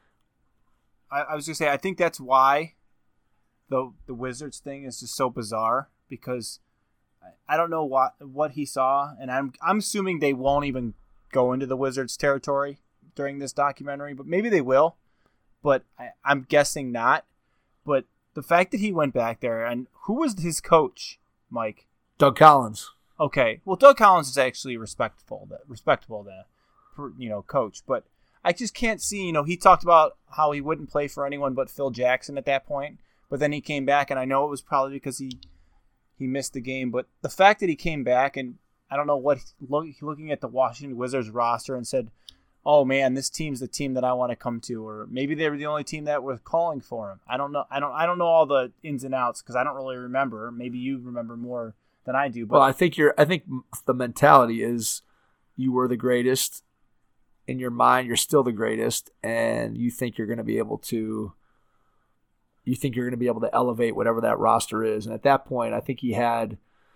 [SPEAKER 4] I, I was going to say, I think that's why the the Wizards thing is just so bizarre, because I don't know what what he saw, and I'm I'm assuming they won't even go into the Wizards territory during this documentary, but maybe they will. But I, I'm guessing not. But the fact that he went back there, and who was his coach, Mike?
[SPEAKER 3] Doug Collins.
[SPEAKER 4] Okay, well, Doug Collins is actually respectful, respectable, to, you know, coach. But I just can't see. You know, he talked about how he wouldn't play for anyone but Phil Jackson at that point. But then he came back, and I know it was probably because he he missed the game. But the fact that he came back, and I don't know what look, looking at the Washington Wizards roster and said, "Oh man, this team's the team that I want to come to," or maybe they were the only team that was calling for him. I don't know. I don't. I don't know all the ins and outs because I don't really remember. Maybe you remember more than I do. But
[SPEAKER 3] well, I think you're. I think the mentality is you were the greatest. In your mind, you're still the greatest, and you think you're going to be able to. You think you're going to be able to elevate whatever that roster is, and at that point, I think he had.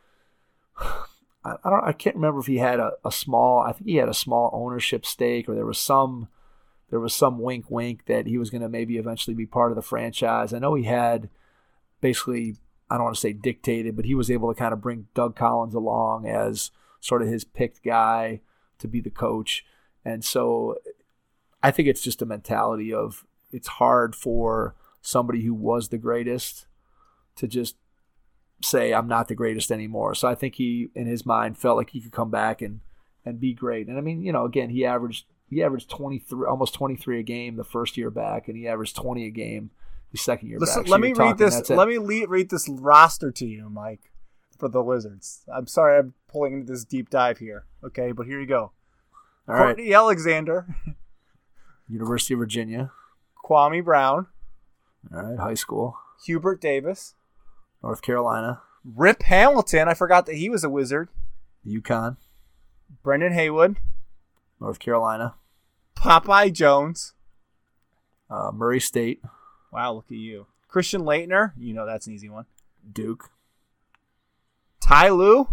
[SPEAKER 3] I don't. I can't remember if he had a, a small. I think he had a small ownership stake, or there was some. There was some wink, wink that he was going to maybe eventually be part of the franchise. I know he had, basically, I don't want to say dictated, but he was able to kind of bring Doug Collins along as sort of his picked guy to be the coach, and so I think it's just a mentality of it's hard for somebody who was the greatest to just say I'm not the greatest anymore. So I think he, in his mind, felt like he could come back and, and be great. And I mean, you know, again, he averaged he averaged twenty-three, almost twenty-three a game the first year back, and he averaged twenty a game the second year
[SPEAKER 4] Listen,
[SPEAKER 3] back. So
[SPEAKER 4] let me read this. Let me le- read this roster to you, Mike, for the Wizards. I'm sorry, I'm pulling into this deep dive here. Okay, but here you go.
[SPEAKER 3] All
[SPEAKER 4] Courtney
[SPEAKER 3] right.
[SPEAKER 4] Alexander,
[SPEAKER 3] University of Virginia.
[SPEAKER 4] Kwame Brown.
[SPEAKER 3] All right, high school.
[SPEAKER 4] Hubert Davis.
[SPEAKER 3] North Carolina.
[SPEAKER 4] Rip Hamilton. I forgot that he was a Wizard.
[SPEAKER 3] UConn.
[SPEAKER 4] Brendan Haywood.
[SPEAKER 3] North Carolina.
[SPEAKER 4] Popeye Jones.
[SPEAKER 3] Uh, Murray State.
[SPEAKER 4] Wow, look at you. Christian Laettner. You know that's an easy one.
[SPEAKER 3] Duke.
[SPEAKER 4] Ty Lue.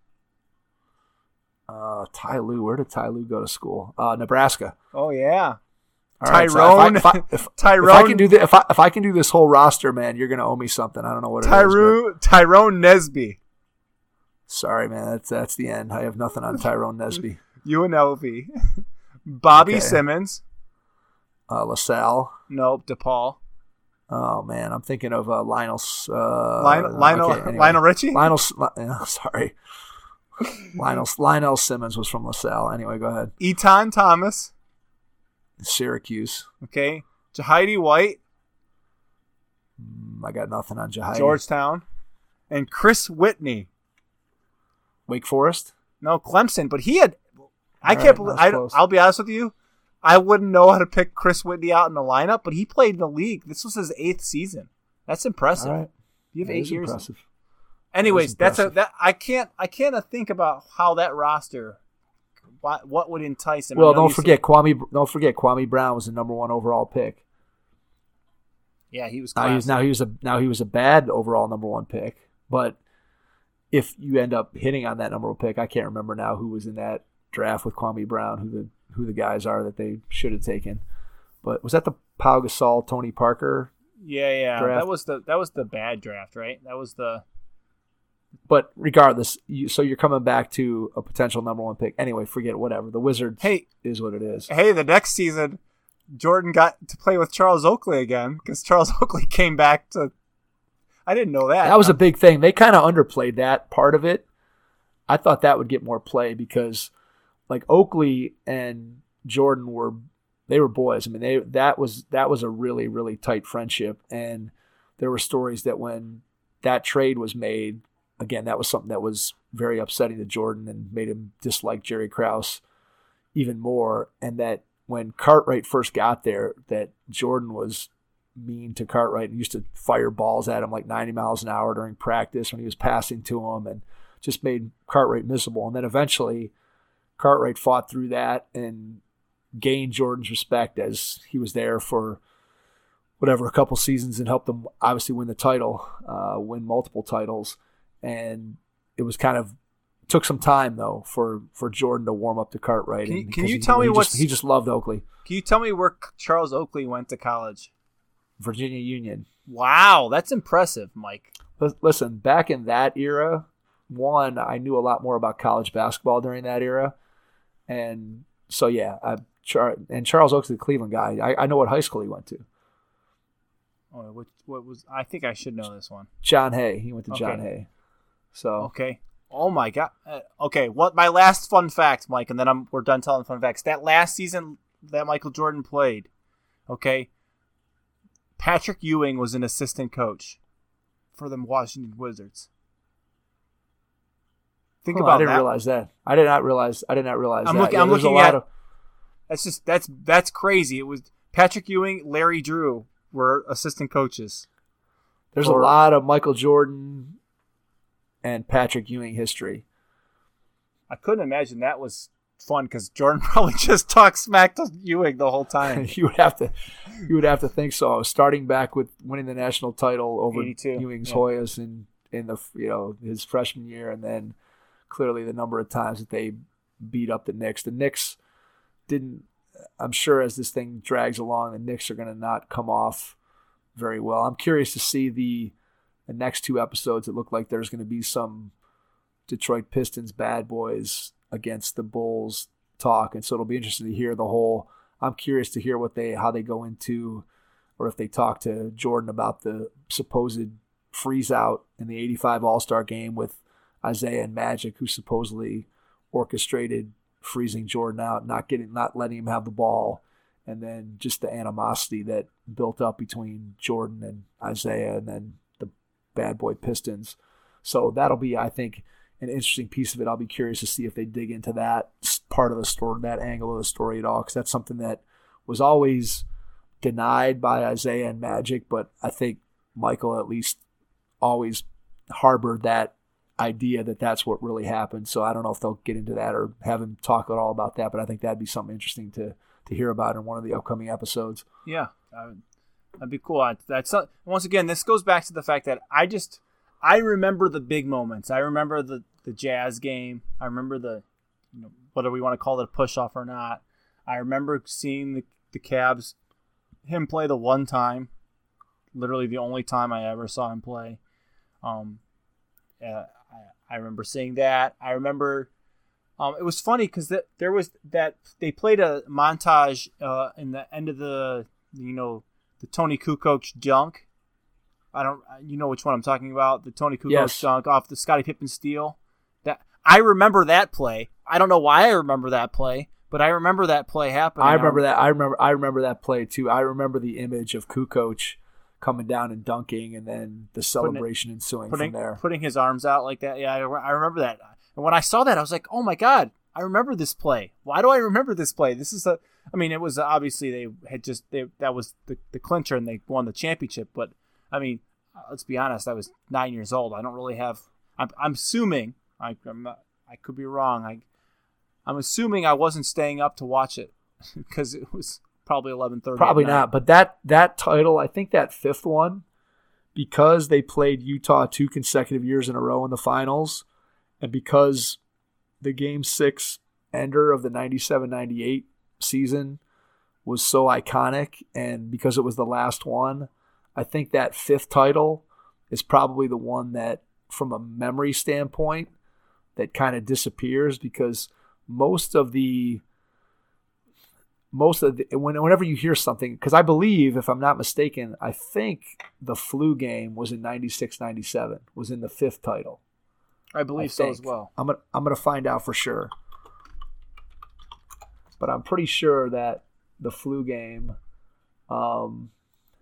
[SPEAKER 3] Uh, Ty Lue. Where did Ty Lue go to school? Uh, Nebraska.
[SPEAKER 4] Oh, yeah.
[SPEAKER 3] All right,
[SPEAKER 4] Tyrone,
[SPEAKER 3] so if, I, if, I, if,
[SPEAKER 4] Tyrone,
[SPEAKER 3] if I can do the, if I if I can do this whole roster, man, you're gonna owe me something. I don't know what it
[SPEAKER 4] Tyrone,
[SPEAKER 3] is. But...
[SPEAKER 4] Tyrone Nesby.
[SPEAKER 3] Sorry, man, that's that's the end. I have nothing on Tyrone Nesby.
[SPEAKER 4] U N L V. Bobby okay. Simmons.
[SPEAKER 3] Uh, LaSalle.
[SPEAKER 4] Nope, DePaul.
[SPEAKER 3] Oh man, I'm thinking of uh, Lionel. Uh,
[SPEAKER 4] Lionel Lionel,
[SPEAKER 3] okay, anyway.
[SPEAKER 4] Lionel Richie.
[SPEAKER 3] Lionel. Uh, sorry. Lionel Lionel Simmons was from LaSalle. Anyway, go ahead.
[SPEAKER 4] Eton Thomas.
[SPEAKER 3] Syracuse.
[SPEAKER 4] Okay. Jahidi White.
[SPEAKER 3] Mm, I got nothing on Jahidi.
[SPEAKER 4] Georgetown. And Chris Whitney.
[SPEAKER 3] Wake Forest?
[SPEAKER 4] No, Clemson. But he had... I
[SPEAKER 3] All
[SPEAKER 4] can't
[SPEAKER 3] right,
[SPEAKER 4] believe... I,
[SPEAKER 3] close.
[SPEAKER 4] I'll be honest with you. I wouldn't know how to pick Chris Whitney out in the lineup, but he played in the league. This was his eighth season. That's impressive.
[SPEAKER 3] All right.
[SPEAKER 4] You have
[SPEAKER 3] that
[SPEAKER 4] eight years.
[SPEAKER 3] Impressive.
[SPEAKER 4] Anyways,
[SPEAKER 3] that
[SPEAKER 4] that's a that I can't I can't think about how that roster... What, what would entice him?
[SPEAKER 3] Well, don't forget Kwame. Don't forget Kwame Brown was the number one overall pick.
[SPEAKER 4] Yeah, he was.
[SPEAKER 3] Now he was now he was a now he was a bad overall number one pick. But if you end up hitting on that number one pick, I can't remember now who was in that draft with Kwame Brown, who the who the guys are that they should have taken. But was that the Pau Gasol, Tony Parker?
[SPEAKER 4] Yeah, yeah.
[SPEAKER 3] Draft?
[SPEAKER 4] That was the that was the bad draft, right? That was the.
[SPEAKER 3] But regardless, you, so you're coming back to a potential number one pick. Anyway, forget it, whatever. The Wizards
[SPEAKER 4] hey,
[SPEAKER 3] is what it is.
[SPEAKER 4] Hey, the next season, Jordan got to play with Charles Oakley again because Charles Oakley came back to. I didn't know that.
[SPEAKER 3] That was a big thing. They kind of underplayed that part of it. I thought that would get more play because, like, Oakley and Jordan were they were boys. I mean, they that was that was a really really tight friendship, and there were stories that when that trade was made. Again, that was something that was very upsetting to Jordan and made him dislike Jerry Krause even more. And that when Cartwright first got there, that Jordan was mean to Cartwright and used to fire balls at him like ninety miles an hour during practice when he was passing to him and just made Cartwright miserable. And then eventually Cartwright fought through that and gained Jordan's respect as he was there for whatever, a couple seasons and helped them obviously win the title, uh, win multiple titles. And it was kind of took some time though for, for Jordan to warm up to Cartwright.
[SPEAKER 4] Can you,
[SPEAKER 3] and
[SPEAKER 4] can you
[SPEAKER 3] he,
[SPEAKER 4] tell
[SPEAKER 3] he
[SPEAKER 4] me
[SPEAKER 3] just,
[SPEAKER 4] what
[SPEAKER 3] he just loved Oakley?
[SPEAKER 4] Can you tell me where Charles Oakley went to college?
[SPEAKER 3] Virginia Union.
[SPEAKER 4] Wow, that's impressive, Mike.
[SPEAKER 3] Listen, back in that era, one, I knew a lot more about college basketball during that era, and so yeah, I, Char- and Charles Oakley, the Cleveland guy. I, I know what high school he went to.
[SPEAKER 4] Oh, what, what was? I think I should know this one.
[SPEAKER 3] John Hay. He went to
[SPEAKER 4] Okay.
[SPEAKER 3] John Hay. So
[SPEAKER 4] Okay. Oh my God. Uh, okay. What my last fun fact, Mike, and then I'm we're done telling fun facts. That last season that Michael Jordan played, okay. Patrick Ewing was an assistant coach for the Washington Wizards. Think
[SPEAKER 3] Huh,
[SPEAKER 4] about
[SPEAKER 3] I didn't
[SPEAKER 4] that.
[SPEAKER 3] realize that. I did not realize. I did not realize
[SPEAKER 4] I'm
[SPEAKER 3] that.
[SPEAKER 4] looking.
[SPEAKER 3] Yeah,
[SPEAKER 4] I'm
[SPEAKER 3] there's
[SPEAKER 4] looking
[SPEAKER 3] a lot
[SPEAKER 4] at.
[SPEAKER 3] of,
[SPEAKER 4] That's just that's that's crazy. It was Patrick Ewing, Larry Drew were assistant coaches.
[SPEAKER 3] There's
[SPEAKER 4] for-
[SPEAKER 3] a lot of Michael Jordan and Patrick Ewing history.
[SPEAKER 4] I couldn't imagine that was fun because Jordan probably just talked smack to Ewing the whole time.
[SPEAKER 3] you would have to, you would have to think so. Starting back with winning the national title over
[SPEAKER 4] eighty-two,
[SPEAKER 3] Ewing's
[SPEAKER 4] yeah.
[SPEAKER 3] Hoyas in in the you know his freshman year, and then clearly the number of times that they beat up the Knicks. The Knicks didn't. I'm sure as this thing drags along, the Knicks are going to not come off very well. I'm curious to see the the next two episodes. It looked like there's going to be some Detroit Pistons bad boys against the Bulls talk, and so it'll be interesting to hear the whole. I'm curious to hear what they how they go into, or if they talk to Jordan about the supposed freeze out in the eighty-five All-Star game with Isaiah and Magic, who supposedly orchestrated freezing Jordan out, not getting, not letting him have the ball, and then just the animosity that built up between Jordan and Isaiah, and then the bad boy Pistons. So that'll be, I think, an interesting piece of it. I'll be curious to see if they dig into that part of the story, that angle of the story at all, because that's something that was always denied by Isaiah and Magic, but I think Michael at least always harbored that idea that that's what really happened. So I don't know if they'll get into that or have him talk at all about that, but I think that'd be something interesting to to hear about in one of the upcoming episodes.
[SPEAKER 4] Yeah, that would, that'd be cool. I, that's not, once again, this goes back to the fact that I just I remember the big moments. I remember the the Jazz game. I remember the, you know, whether we want to call it a push off or not. I remember seeing the the Cavs, him play the one time, literally the only time I ever saw him play. Um, uh, I, I remember seeing that. I remember um, it was funny because the, there was that they played a montage uh, in the end of the you know the Tony Kukoc dunk. I don't you know which one I'm talking about, the Tony Kukoc
[SPEAKER 3] Yes.
[SPEAKER 4] dunk off the Scottie Pippen steal. That I remember that play. I don't know why I remember that play, but I remember that play happening.
[SPEAKER 3] I remember that. I remember. I remember that play too. I remember the image of Kukoc coming down and dunking, and then the celebration ensuing
[SPEAKER 4] putting
[SPEAKER 3] from there.
[SPEAKER 4] putting his arms out like that. Yeah, I, I remember that. And when I saw that, I was like, "Oh my god, I remember this play. Why do I remember this play? This is a. I mean, it was obviously they had just they, that was the, the clincher and they won the championship. But I mean, let's be honest. I was nine years old. I don't really have. I'm I'm assuming. I I'm not, I could be wrong. I I'm assuming I wasn't staying up to watch it because it was probably eleven thirty.
[SPEAKER 3] Probably not. But that that title, I think that fifth one, because they played Utah two consecutive years in a row in the finals, and because the game six ender of the ninety-seven ninety-eight season was so iconic, and because it was the last one, I think that fifth title is probably the one that, from a memory standpoint, that kind of disappears, because most of the most of the, when, whenever you hear something, because I believe, if I'm not mistaken, I think the flu game was in ninety-six ninety-seven, was in the fifth title.
[SPEAKER 4] I believe I so as well.
[SPEAKER 3] I'm gonna I'm gonna find out for sure, but I'm pretty sure that the flu game, um,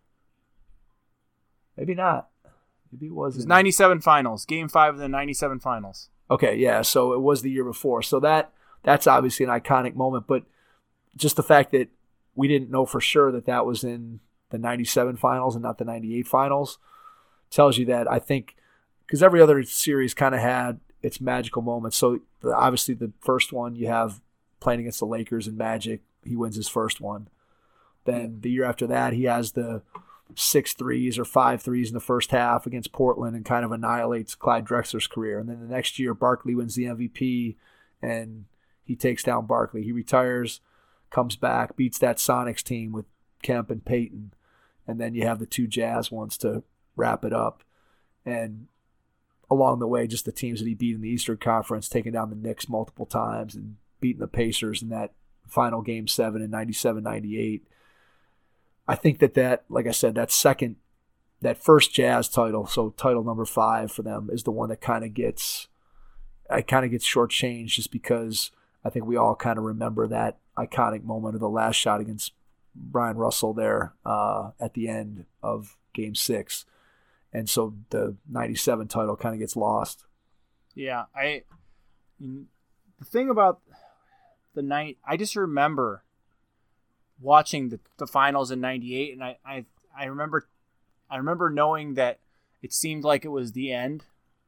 [SPEAKER 3] maybe not. Maybe it was,
[SPEAKER 4] it was ninety-seven finals, game five of the ninety-seven finals.
[SPEAKER 3] Okay, yeah, so it was the year before. So that that's obviously an iconic moment, but just the fact that we didn't know for sure that that was in the ninety-seven finals and not the ninety-eight finals tells you that, I think, because every other series kind of had its magical moments. So the, obviously the first one, you have playing against the Lakers and Magic. He wins his first one. Then the year after that, he has the six threes or five threes in the first half against Portland and kind of annihilates Clyde Drexler's career. And then the next year, Barkley wins the M V P and he takes down Barkley. He retires, comes back, beats that Sonics team with Kemp and Payton. And then you have the two Jazz ones to wrap it up. And along the way, just the teams that he beat in the Eastern Conference, taking down the Knicks multiple times and beating the Pacers in that final game seven in ninety-seven ninety-eight. I think that that, like I said, that second, that first Jazz title, so title number five for them, is the one that kind of gets, it kind of gets shortchanged, just because I think we all kind of remember that iconic moment of the last shot against Brian Russell there uh, at the end of game six. And so the ninety-seven title kind of gets lost.
[SPEAKER 4] Yeah, I, the thing about the night, I just remember watching the, the finals in ninety-eight, and I, I I remember I remember knowing that it seemed like it was the end.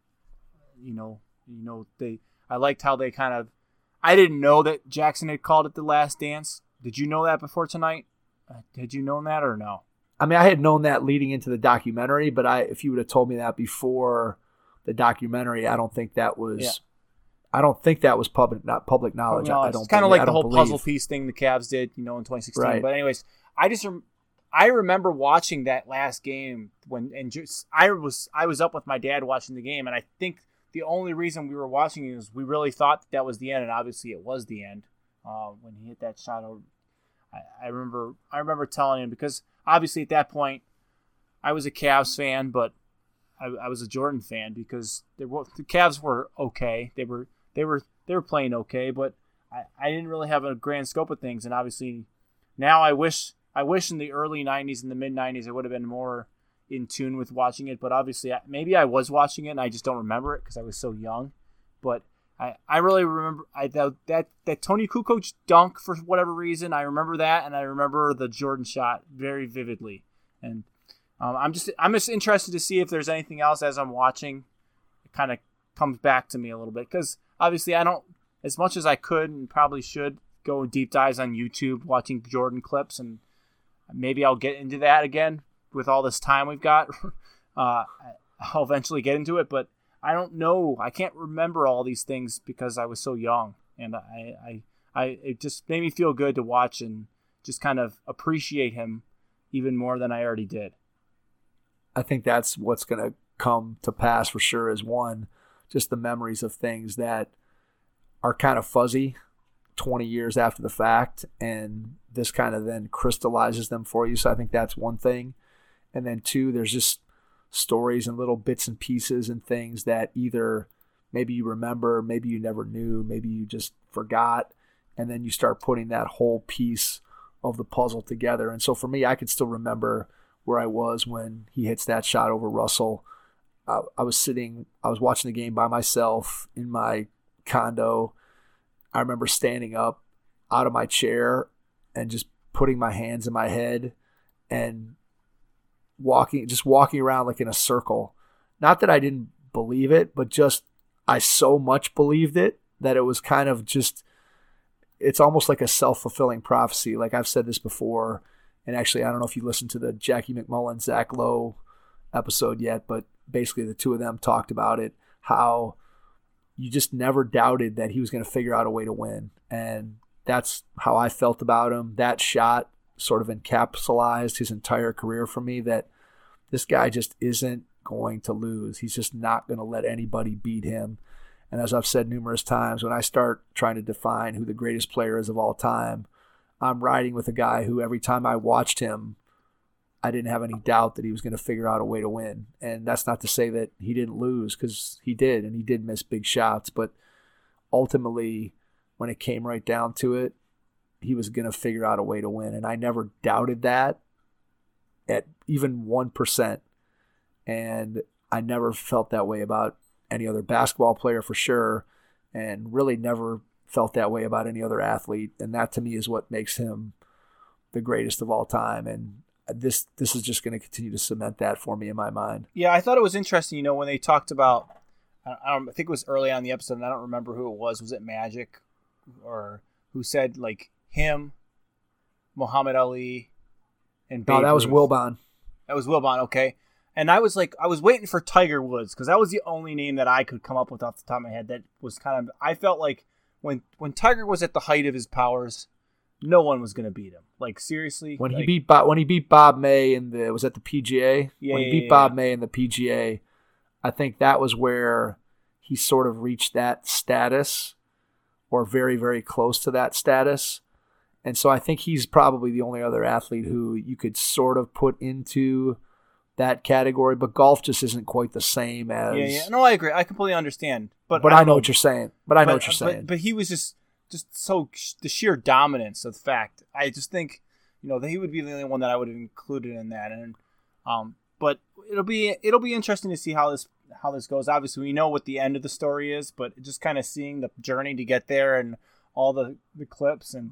[SPEAKER 4] You know, you know they I liked how they kind of, I didn't know that Jackson had called it the last dance. Did you know that before tonight? Uh, had you known that or no?
[SPEAKER 3] I mean, I had known that leading into the documentary, but I if you would have told me that before the documentary, I don't think that was yeah. I don't think that was public not public knowledge.
[SPEAKER 4] No,
[SPEAKER 3] I don't.
[SPEAKER 4] It's kind of
[SPEAKER 3] believe,
[SPEAKER 4] like the whole
[SPEAKER 3] believe.
[SPEAKER 4] puzzle piece thing the Cavs did, you know, in twenty sixteen.
[SPEAKER 3] Right.
[SPEAKER 4] But anyways, I just rem- I remember watching that last game when and just I was I was up with my dad watching the game, and I think the only reason we were watching it is we really thought that, that was the end, and obviously it was the end uh, when he hit that shot. I, I remember I remember telling him, because obviously at that point I was a Cavs fan, but I, I was a Jordan fan, because they were, the Cavs were okay. They were they were they were playing okay, but I, I didn't really have a grand scope of things. And obviously now I wish I wish in the early nineties and the mid nineties I would have been more in tune with watching it. But obviously I, maybe I was watching it and I just don't remember it because I was so young. But I, I really remember I that, that that Tony Kukoc dunk for whatever reason. I remember that, and I remember the Jordan shot very vividly. And um, I'm just I'm just interested to see if there's anything else as I'm watching. It kind of comes back to me a little bit, because obviously I don't, as much as I could and probably should, go deep dives on YouTube watching Jordan clips, and maybe I'll get into that again with all this time we've got. uh, I'll eventually get into it, but I don't know. I can't remember all these things because I was so young, and I, I, I, it just made me feel good to watch and just kind of appreciate him even more than I already did.
[SPEAKER 3] I think that's what's going to come to pass for sure, is one, just the memories of things that are kind of fuzzy twenty years after the fact, and this kind of then crystallizes them for you. So I think that's one thing. And then two, there's just stories and little bits and pieces and things that either maybe you remember, maybe you never knew, maybe you just forgot, and then you start putting that whole piece of the puzzle together. And so for me, I could still remember where I was when he hits that shot over Russell. Uh, I was sitting, I was watching the game by myself in my condo. I remember standing up out of my chair and just putting my hands in my head and walking, just walking around like in a circle. Not that I didn't believe it, but just I so much believed it that it was kind of just, it's almost like a self-fulfilling prophecy. Like I've said this before, and actually I don't know if you listened to the Jackie McMullen, Zach Lowe episode yet, but basically the two of them talked about it, how you just never doubted that he was going to figure out a way to win. And that's how I felt about him. That shot sort of encapsulated his entire career for me, that this guy just isn't going to lose. He's just not going to let anybody beat him. And as I've said numerous times, when I start trying to define who the greatest player is of all time, I'm riding with a guy who every time I watched him, I didn't have any doubt that he was going to figure out a way to win. And that's not to say that he didn't lose, because he did, and he did miss big shots. But ultimately, when it came right down to it, he was going to figure out a way to win. And I never doubted that at even one percent. And I never felt that way about any other basketball player for sure, and really never felt that way about any other athlete. And that to me is what makes him the greatest of all time. And this this is just going to continue to cement that for me in my mind.
[SPEAKER 4] Yeah, I thought it was interesting, you know, when they talked about, I, don't, I think it was early on in the episode, and I don't remember who it was. Was it Magic? Or who said, like, him, Muhammad Ali, and Babe
[SPEAKER 3] No, that was
[SPEAKER 4] Ruth?
[SPEAKER 3] Wilbon.
[SPEAKER 4] That was Wilbon, okay. And I was like, I was waiting for Tiger Woods, because that was the only name that I could come up with off the top of my head that was kind of, I felt like when when Tiger was at the height of his powers, no one was going to beat him. Like, seriously.
[SPEAKER 3] When
[SPEAKER 4] like,
[SPEAKER 3] he beat Bob, when he beat Bob May in the, was that the P G A?
[SPEAKER 4] Yeah,
[SPEAKER 3] when he
[SPEAKER 4] yeah,
[SPEAKER 3] beat
[SPEAKER 4] yeah,
[SPEAKER 3] Bob
[SPEAKER 4] yeah.
[SPEAKER 3] May in the P G A, I think that was where he sort of reached that status, or very, very close to that status. And so I think he's probably the only other athlete who you could sort of put into that category, but golf just isn't quite the same as.
[SPEAKER 4] Yeah, yeah. No, I agree. I completely understand. But
[SPEAKER 3] But
[SPEAKER 4] I,
[SPEAKER 3] I
[SPEAKER 4] don't
[SPEAKER 3] know what you're saying. But I know
[SPEAKER 4] but,
[SPEAKER 3] what you're saying.
[SPEAKER 4] But, but he was just, just so the sheer dominance of the fact. I just think, you know, that he would be the only one that I would have included in that. And um, but it'll be it'll be interesting to see how this how this goes. Obviously, we know what the end of the story is, but just kind of seeing the journey to get there and all the the clips, and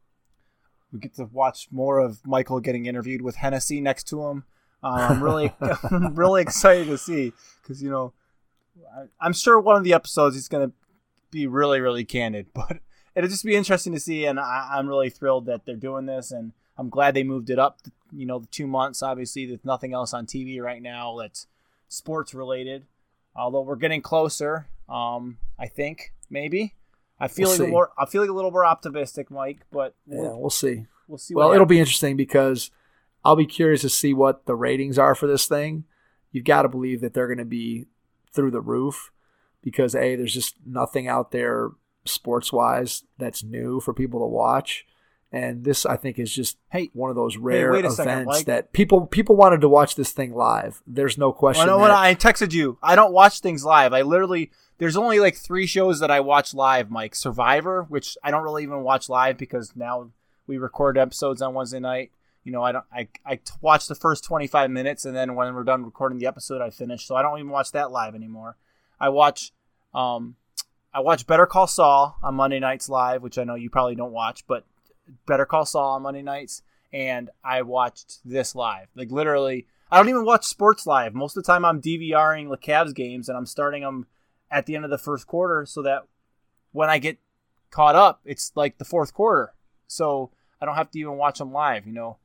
[SPEAKER 4] we get to watch more of Michael getting interviewed with Hennessy next to him. Um, I'm really, I'm really excited to see, because, you know, I, I'm sure one of the episodes he's going to be really, really candid, but it'll just be interesting to see. And I, I'm really thrilled that they're doing this, and I'm glad they moved it up, to, you know, the two months. Obviously, there's nothing else on T V right now that's sports related, although we're getting closer. Um, I think maybe I feel
[SPEAKER 3] We'll
[SPEAKER 4] like
[SPEAKER 3] see.
[SPEAKER 4] more, I feel like a little more optimistic, Mike, but
[SPEAKER 3] Yeah,
[SPEAKER 4] we'll,
[SPEAKER 3] we'll see.
[SPEAKER 4] we'll see.
[SPEAKER 3] Well,
[SPEAKER 4] what
[SPEAKER 3] it'll
[SPEAKER 4] happens.
[SPEAKER 3] be interesting, because I'll be curious to see what the ratings are for this thing. You've got to believe that they're going to be through the roof, because A, there's just nothing out there sports-wise that's new for people to watch. And this, I think, is just
[SPEAKER 4] Hey,
[SPEAKER 3] one of those rare
[SPEAKER 4] wait a
[SPEAKER 3] events
[SPEAKER 4] second, Mike.
[SPEAKER 3] that people people wanted to watch this thing live. There's no question.
[SPEAKER 4] Well, no, when
[SPEAKER 3] that-
[SPEAKER 4] I texted you, I don't watch things live. I literally, there's only like three shows that I watch live, Mike. Survivor, which I don't really even watch live, because now we record episodes on Wednesday night. You know, I don't, I, I t- watch the first twenty-five minutes, and then when we're done recording the episode, I finish. So I don't even watch that live anymore. I watch, um, I watch Better Call Saul on Monday nights live, which I know you probably don't watch, but Better Call Saul on Monday nights, and I watched this live. Like, literally, I don't even watch sports live. Most of the time I'm DVRing the Cavs games, and I'm starting them at the end of the first quarter, so that when I get caught up, it's like the fourth quarter. So I don't have to even watch them live, you know.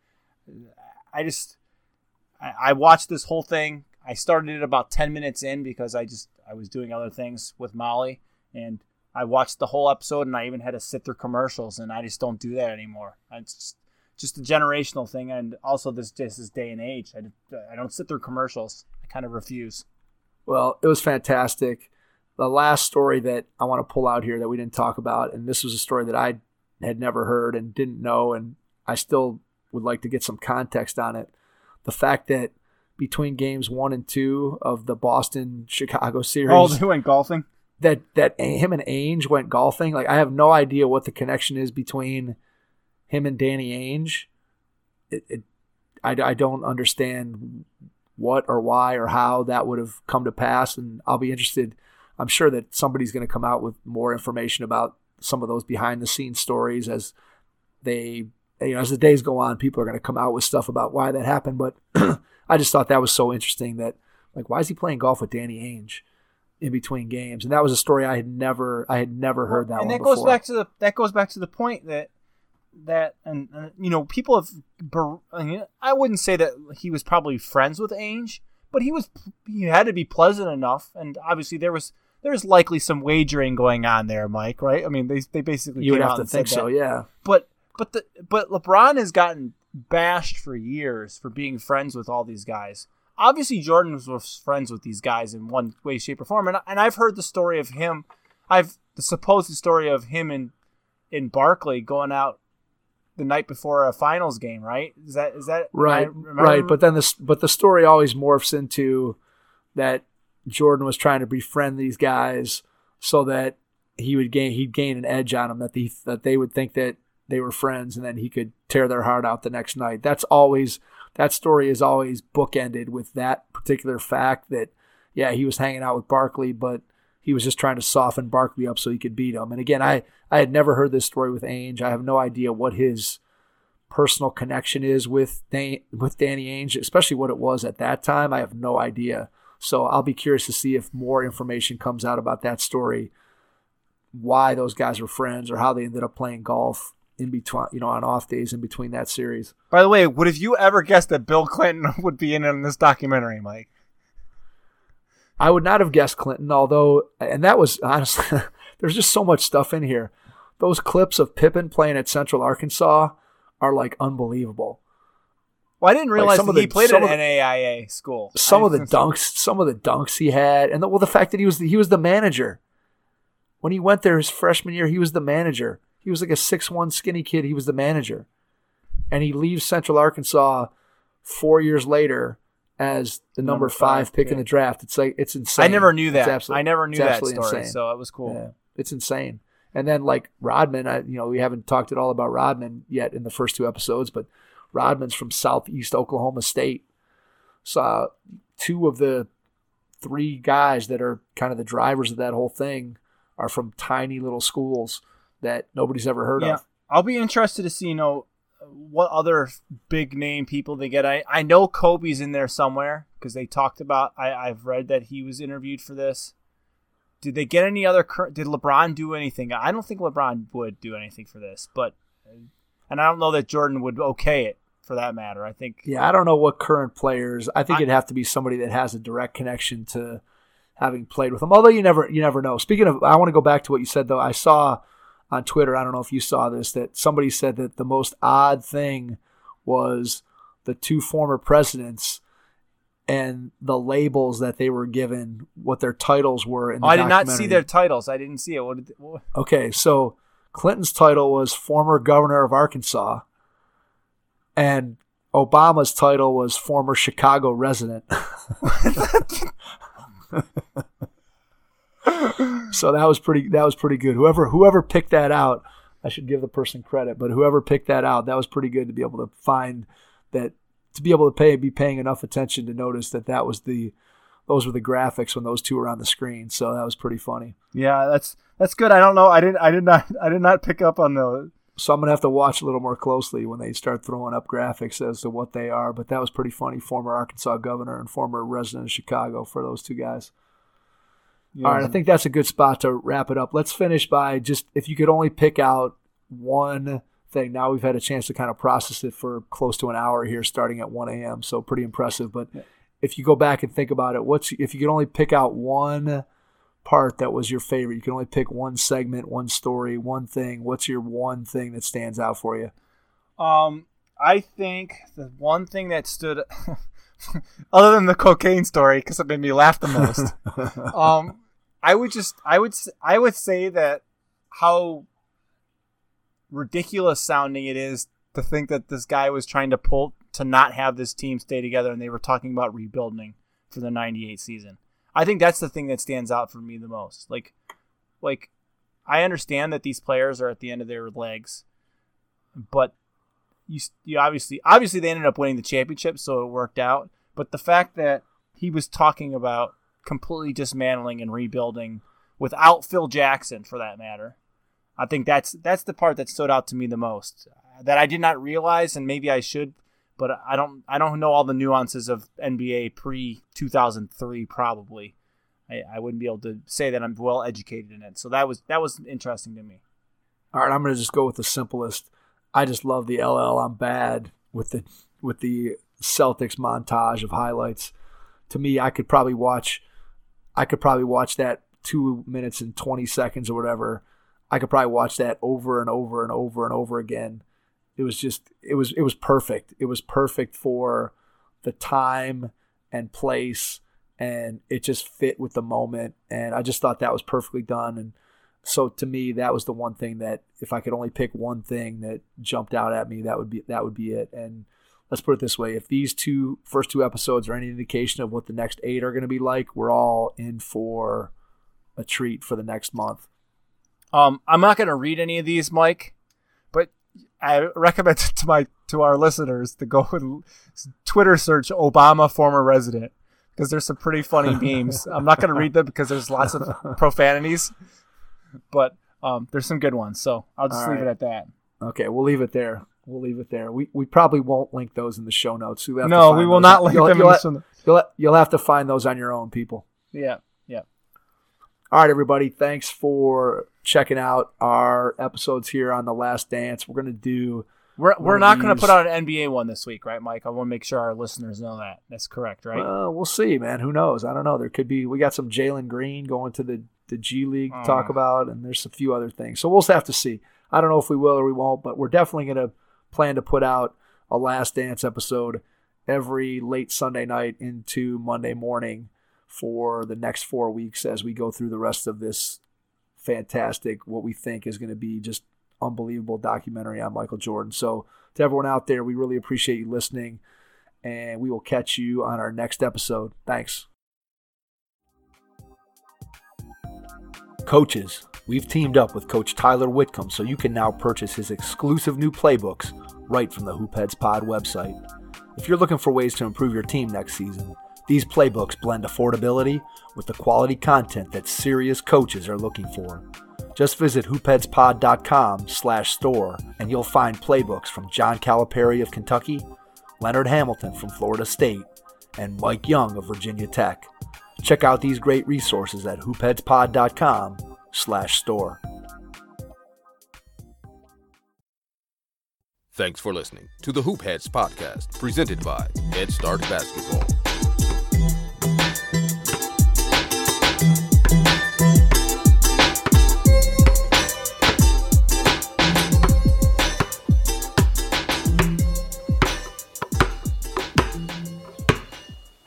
[SPEAKER 4] I just, I, I watched this whole thing. I started it about ten minutes in, because I just, I was doing other things with Molly, and I watched the whole episode, and I even had to sit through commercials, and I just don't do that anymore. It's just, just a generational thing, and also this just this day and age. I, I don't sit through commercials. I kind of refuse.
[SPEAKER 3] Well, it was fantastic. The last story that I want to pull out here that we didn't talk about, and this was a story that I had never heard and didn't know, and I still would like to get some context on it. The fact that between games one and two of the Boston-Chicago series,
[SPEAKER 4] Oh, they went golfing?
[SPEAKER 3] that that him and Ainge went golfing. Like, I have no idea what the connection is between him and Danny Ainge. It, it, I, I don't understand what or why or how that would have come to pass, and I'll be interested. I'm sure that somebody's going to come out with more information about some of those behind-the-scenes stories as they, you know, as the days go on. People are going to come out with stuff about why that happened. But I just thought that was so interesting that, like, why is he playing golf with Danny Ainge in between games? And that was a story I had never, I had never heard that
[SPEAKER 4] and
[SPEAKER 3] one
[SPEAKER 4] that
[SPEAKER 3] before.
[SPEAKER 4] goes back to the that goes back to the point that that and, and you know, people have ber- I mean, I wouldn't say that he was probably friends with Ainge, but he was he had to be pleasant enough, and obviously there was there was likely some wagering going on there, Mike. Right? I mean, they they basically
[SPEAKER 3] you would
[SPEAKER 4] came
[SPEAKER 3] have
[SPEAKER 4] out
[SPEAKER 3] to
[SPEAKER 4] and
[SPEAKER 3] think
[SPEAKER 4] said
[SPEAKER 3] so,
[SPEAKER 4] that.
[SPEAKER 3] yeah.
[SPEAKER 4] But but the but LeBron has gotten bashed for years for being friends with all these guys. Obviously, Jordan was friends with these guys in one way, shape, or form, and and I've heard the story of him. I've the supposed story of him in in Barkley going out the night before a finals game, right? Is that is that
[SPEAKER 3] right? Right, but then this, but the story always morphs into that Jordan was trying to befriend these guys so that he would gain he'd gain an edge on them, that the that they would think that they were friends, and then he could tear their heart out the next night. That's always that story is always bookended with that particular fact that yeah, he was hanging out with Barkley, but he was just trying to soften Barkley up so he could beat him. And again, I, I had never heard this story with Ainge. I have no idea what his personal connection is with Dan, with Danny Ainge, especially what it was at that time. I have no idea. So I'll be curious to see if more information comes out about that story, why those guys were friends or how they ended up playing golf in between, you know, on off days in between that series.
[SPEAKER 4] By the way, would have you ever guessed that Bill Clinton would be in, in this documentary, Mike?
[SPEAKER 3] I would not have guessed Clinton, although, and that was honestly, there's just so much stuff in here. Those clips of Pippen playing at Central Arkansas are like unbelievable.
[SPEAKER 4] Well, I didn't realize
[SPEAKER 3] like
[SPEAKER 4] that
[SPEAKER 3] the,
[SPEAKER 4] he played at an
[SPEAKER 3] the,
[SPEAKER 4] N A I A school.
[SPEAKER 3] Some
[SPEAKER 4] I,
[SPEAKER 3] of the dunks, some of the dunks he had, and the, well, the fact that he was the, he was the manager when he went there his freshman year. He was the manager. He was like a six one skinny kid. He was the manager, and he leaves Central Arkansas four years later as the number, number five, five pick yeah. in the draft. It's like it's insane.
[SPEAKER 4] I never knew that. I never knew that story, insane. So it was cool.
[SPEAKER 3] Yeah, it's insane. And then like Rodman, I, you know, we haven't talked at all about Rodman yet in the first two episodes, but Rodman's from Southeast Oklahoma State. So two of the three guys that are kind of the drivers of that whole thing are from tiny little schools that nobody's ever heard
[SPEAKER 4] yeah.
[SPEAKER 3] of.
[SPEAKER 4] I'll be interested to see, you know, what other big name people they get. I, I know Kobe's in there somewhere because they talked about, I, I've read that he was interviewed for this. Did they get any other, did LeBron do anything? I don't think LeBron would do anything for this, but, and I don't know that Jordan would okay it for that matter. I think.
[SPEAKER 3] Yeah, I don't know what current players, I think
[SPEAKER 4] I,
[SPEAKER 3] it'd have to be somebody that has a direct connection to having played with them. Although you never, you never know. Speaking of, I want to go back to what you said though. I saw on Twitter, I don't know if you saw this, that somebody said that the most odd thing was the two former presidents and the labels that they were given, what their titles were in the
[SPEAKER 4] oh, I did
[SPEAKER 3] documentary.
[SPEAKER 4] not see their titles. I didn't see it. What did, what?
[SPEAKER 3] Okay, so Clinton's title was former governor of Arkansas, and Obama's title was former Chicago resident. So that was pretty. That was pretty good. Whoever whoever picked that out, I should give the person credit. But whoever picked that out, that was pretty good to be able to find that, to be able to pay be paying enough attention to notice that that was the those were the graphics when those two were on the screen. So that was pretty funny.
[SPEAKER 4] Yeah, that's that's good. I don't know. I didn't. I did not. I did not pick up on the.
[SPEAKER 3] So I'm gonna have to watch a little more closely when they start throwing up graphics as to what they are. But that was pretty funny. Former Arkansas governor and former resident of Chicago for those two guys. Yeah. All right, I think that's a good spot to wrap it up. Let's finish by just, if you could only pick out one thing. Now we've had a chance to kind of process it for close to an hour here, starting at one a.m., so pretty impressive. But yeah. If you go back and think about it, what's if you could only pick out one part that was your favorite, you can only pick one segment, one story, one thing, what's your one thing that stands out for you?
[SPEAKER 4] Um, I think the one thing that stood other than the cocaine story, because it made me laugh the most. um, I would just, I would, I would say that how ridiculous sounding it is to think that this guy was trying to pull to not have this team stay together, and they were talking about rebuilding for the ninety-eight season. I think that's the thing that stands out for me the most. Like, like I understand that these players are at the end of their legs, but you, you obviously, obviously they ended up winning the championship, so it worked out. But the fact that he was talking about completely dismantling and rebuilding without Phil Jackson, for that matter, I think that's that's the part that stood out to me the most. That I did not realize, and maybe I should, but I don't I don't know all the nuances of N B A pre two thousand three. Probably, I, I wouldn't be able to say that I'm well educated in it. So that was that was interesting to me.
[SPEAKER 3] All right, I'm going to just go with the simplest. I just love the L L I'm bad with the with the Celtics montage of highlights. to me, I could probably watch, I could probably watch that two minutes and twenty seconds or whatever. I could probably watch that over and over and over and over again. It was just, it was, it was perfect. It was perfect for the time and place, and it just fit with the moment. And I just thought that was perfectly done. And so to me, that was the one thing that if I could only pick one thing that jumped out at me, that would be, that would be it. And let's put it this way. If these two first two episodes are any indication of what the next eight are going to be like, we're all in for a treat for the next month.
[SPEAKER 4] Um, I'm not going to read any of these, Mike, but I recommend to my to our listeners to go and Twitter search Obama former resident, because there's some pretty funny memes. I'm not going to read them because there's lots of profanities, but um, there's some good ones. So I'll just
[SPEAKER 3] All
[SPEAKER 4] leave
[SPEAKER 3] right.
[SPEAKER 4] it at that.
[SPEAKER 3] Okay, we'll leave it there. We'll leave it there. We we probably won't link those in the show notes. So you'll have to
[SPEAKER 4] No,
[SPEAKER 3] find
[SPEAKER 4] we will
[SPEAKER 3] those.
[SPEAKER 4] not link
[SPEAKER 3] You'll-
[SPEAKER 4] them
[SPEAKER 3] you'll
[SPEAKER 4] in the
[SPEAKER 3] ha-
[SPEAKER 4] show notes.
[SPEAKER 3] You'll, you'll have to find those on your own, people.
[SPEAKER 4] Yeah, yeah.
[SPEAKER 3] All right, everybody. Thanks for checking out our episodes here on The Last Dance. We're going to do...
[SPEAKER 4] We're
[SPEAKER 3] one
[SPEAKER 4] we're
[SPEAKER 3] of
[SPEAKER 4] not going to
[SPEAKER 3] these-
[SPEAKER 4] put out an N B A one this week, right, Mike? I want to make sure our listeners know that. That's correct, right?
[SPEAKER 3] Uh, we'll see, man. Who knows? I don't know. There could be... We got some Jalen Green going to the, the G League to talk
[SPEAKER 4] Uh.
[SPEAKER 3] about, and there's a few other things. So we'll have to see. I don't know if we will or we won't, but we're definitely going to plan to put out a Last Dance episode every late Sunday night into Monday morning for the next four weeks as we go through the rest of this fantastic, what we think is going to be just unbelievable documentary on Michael Jordan. So to everyone out there, we really appreciate you listening, and we will catch you on our next episode. Thanks. Coaches, we've teamed up with Coach Tyler Whitcomb so you can now purchase his exclusive new playbooks right from the Hoopheads Pod website. If you're looking for ways to improve your team next season, these playbooks blend affordability with the quality content that serious coaches are looking for. Just visit hoopheadspod.com slash store and you'll find playbooks from John Calipari of Kentucky, Leonard Hamilton from Florida State, and Mike Young of Virginia Tech. Check out these great resources at hoopheadspod.com slash store.
[SPEAKER 1] Thanks for listening to the Hoop Heads podcast, presented by Head Start Basketball.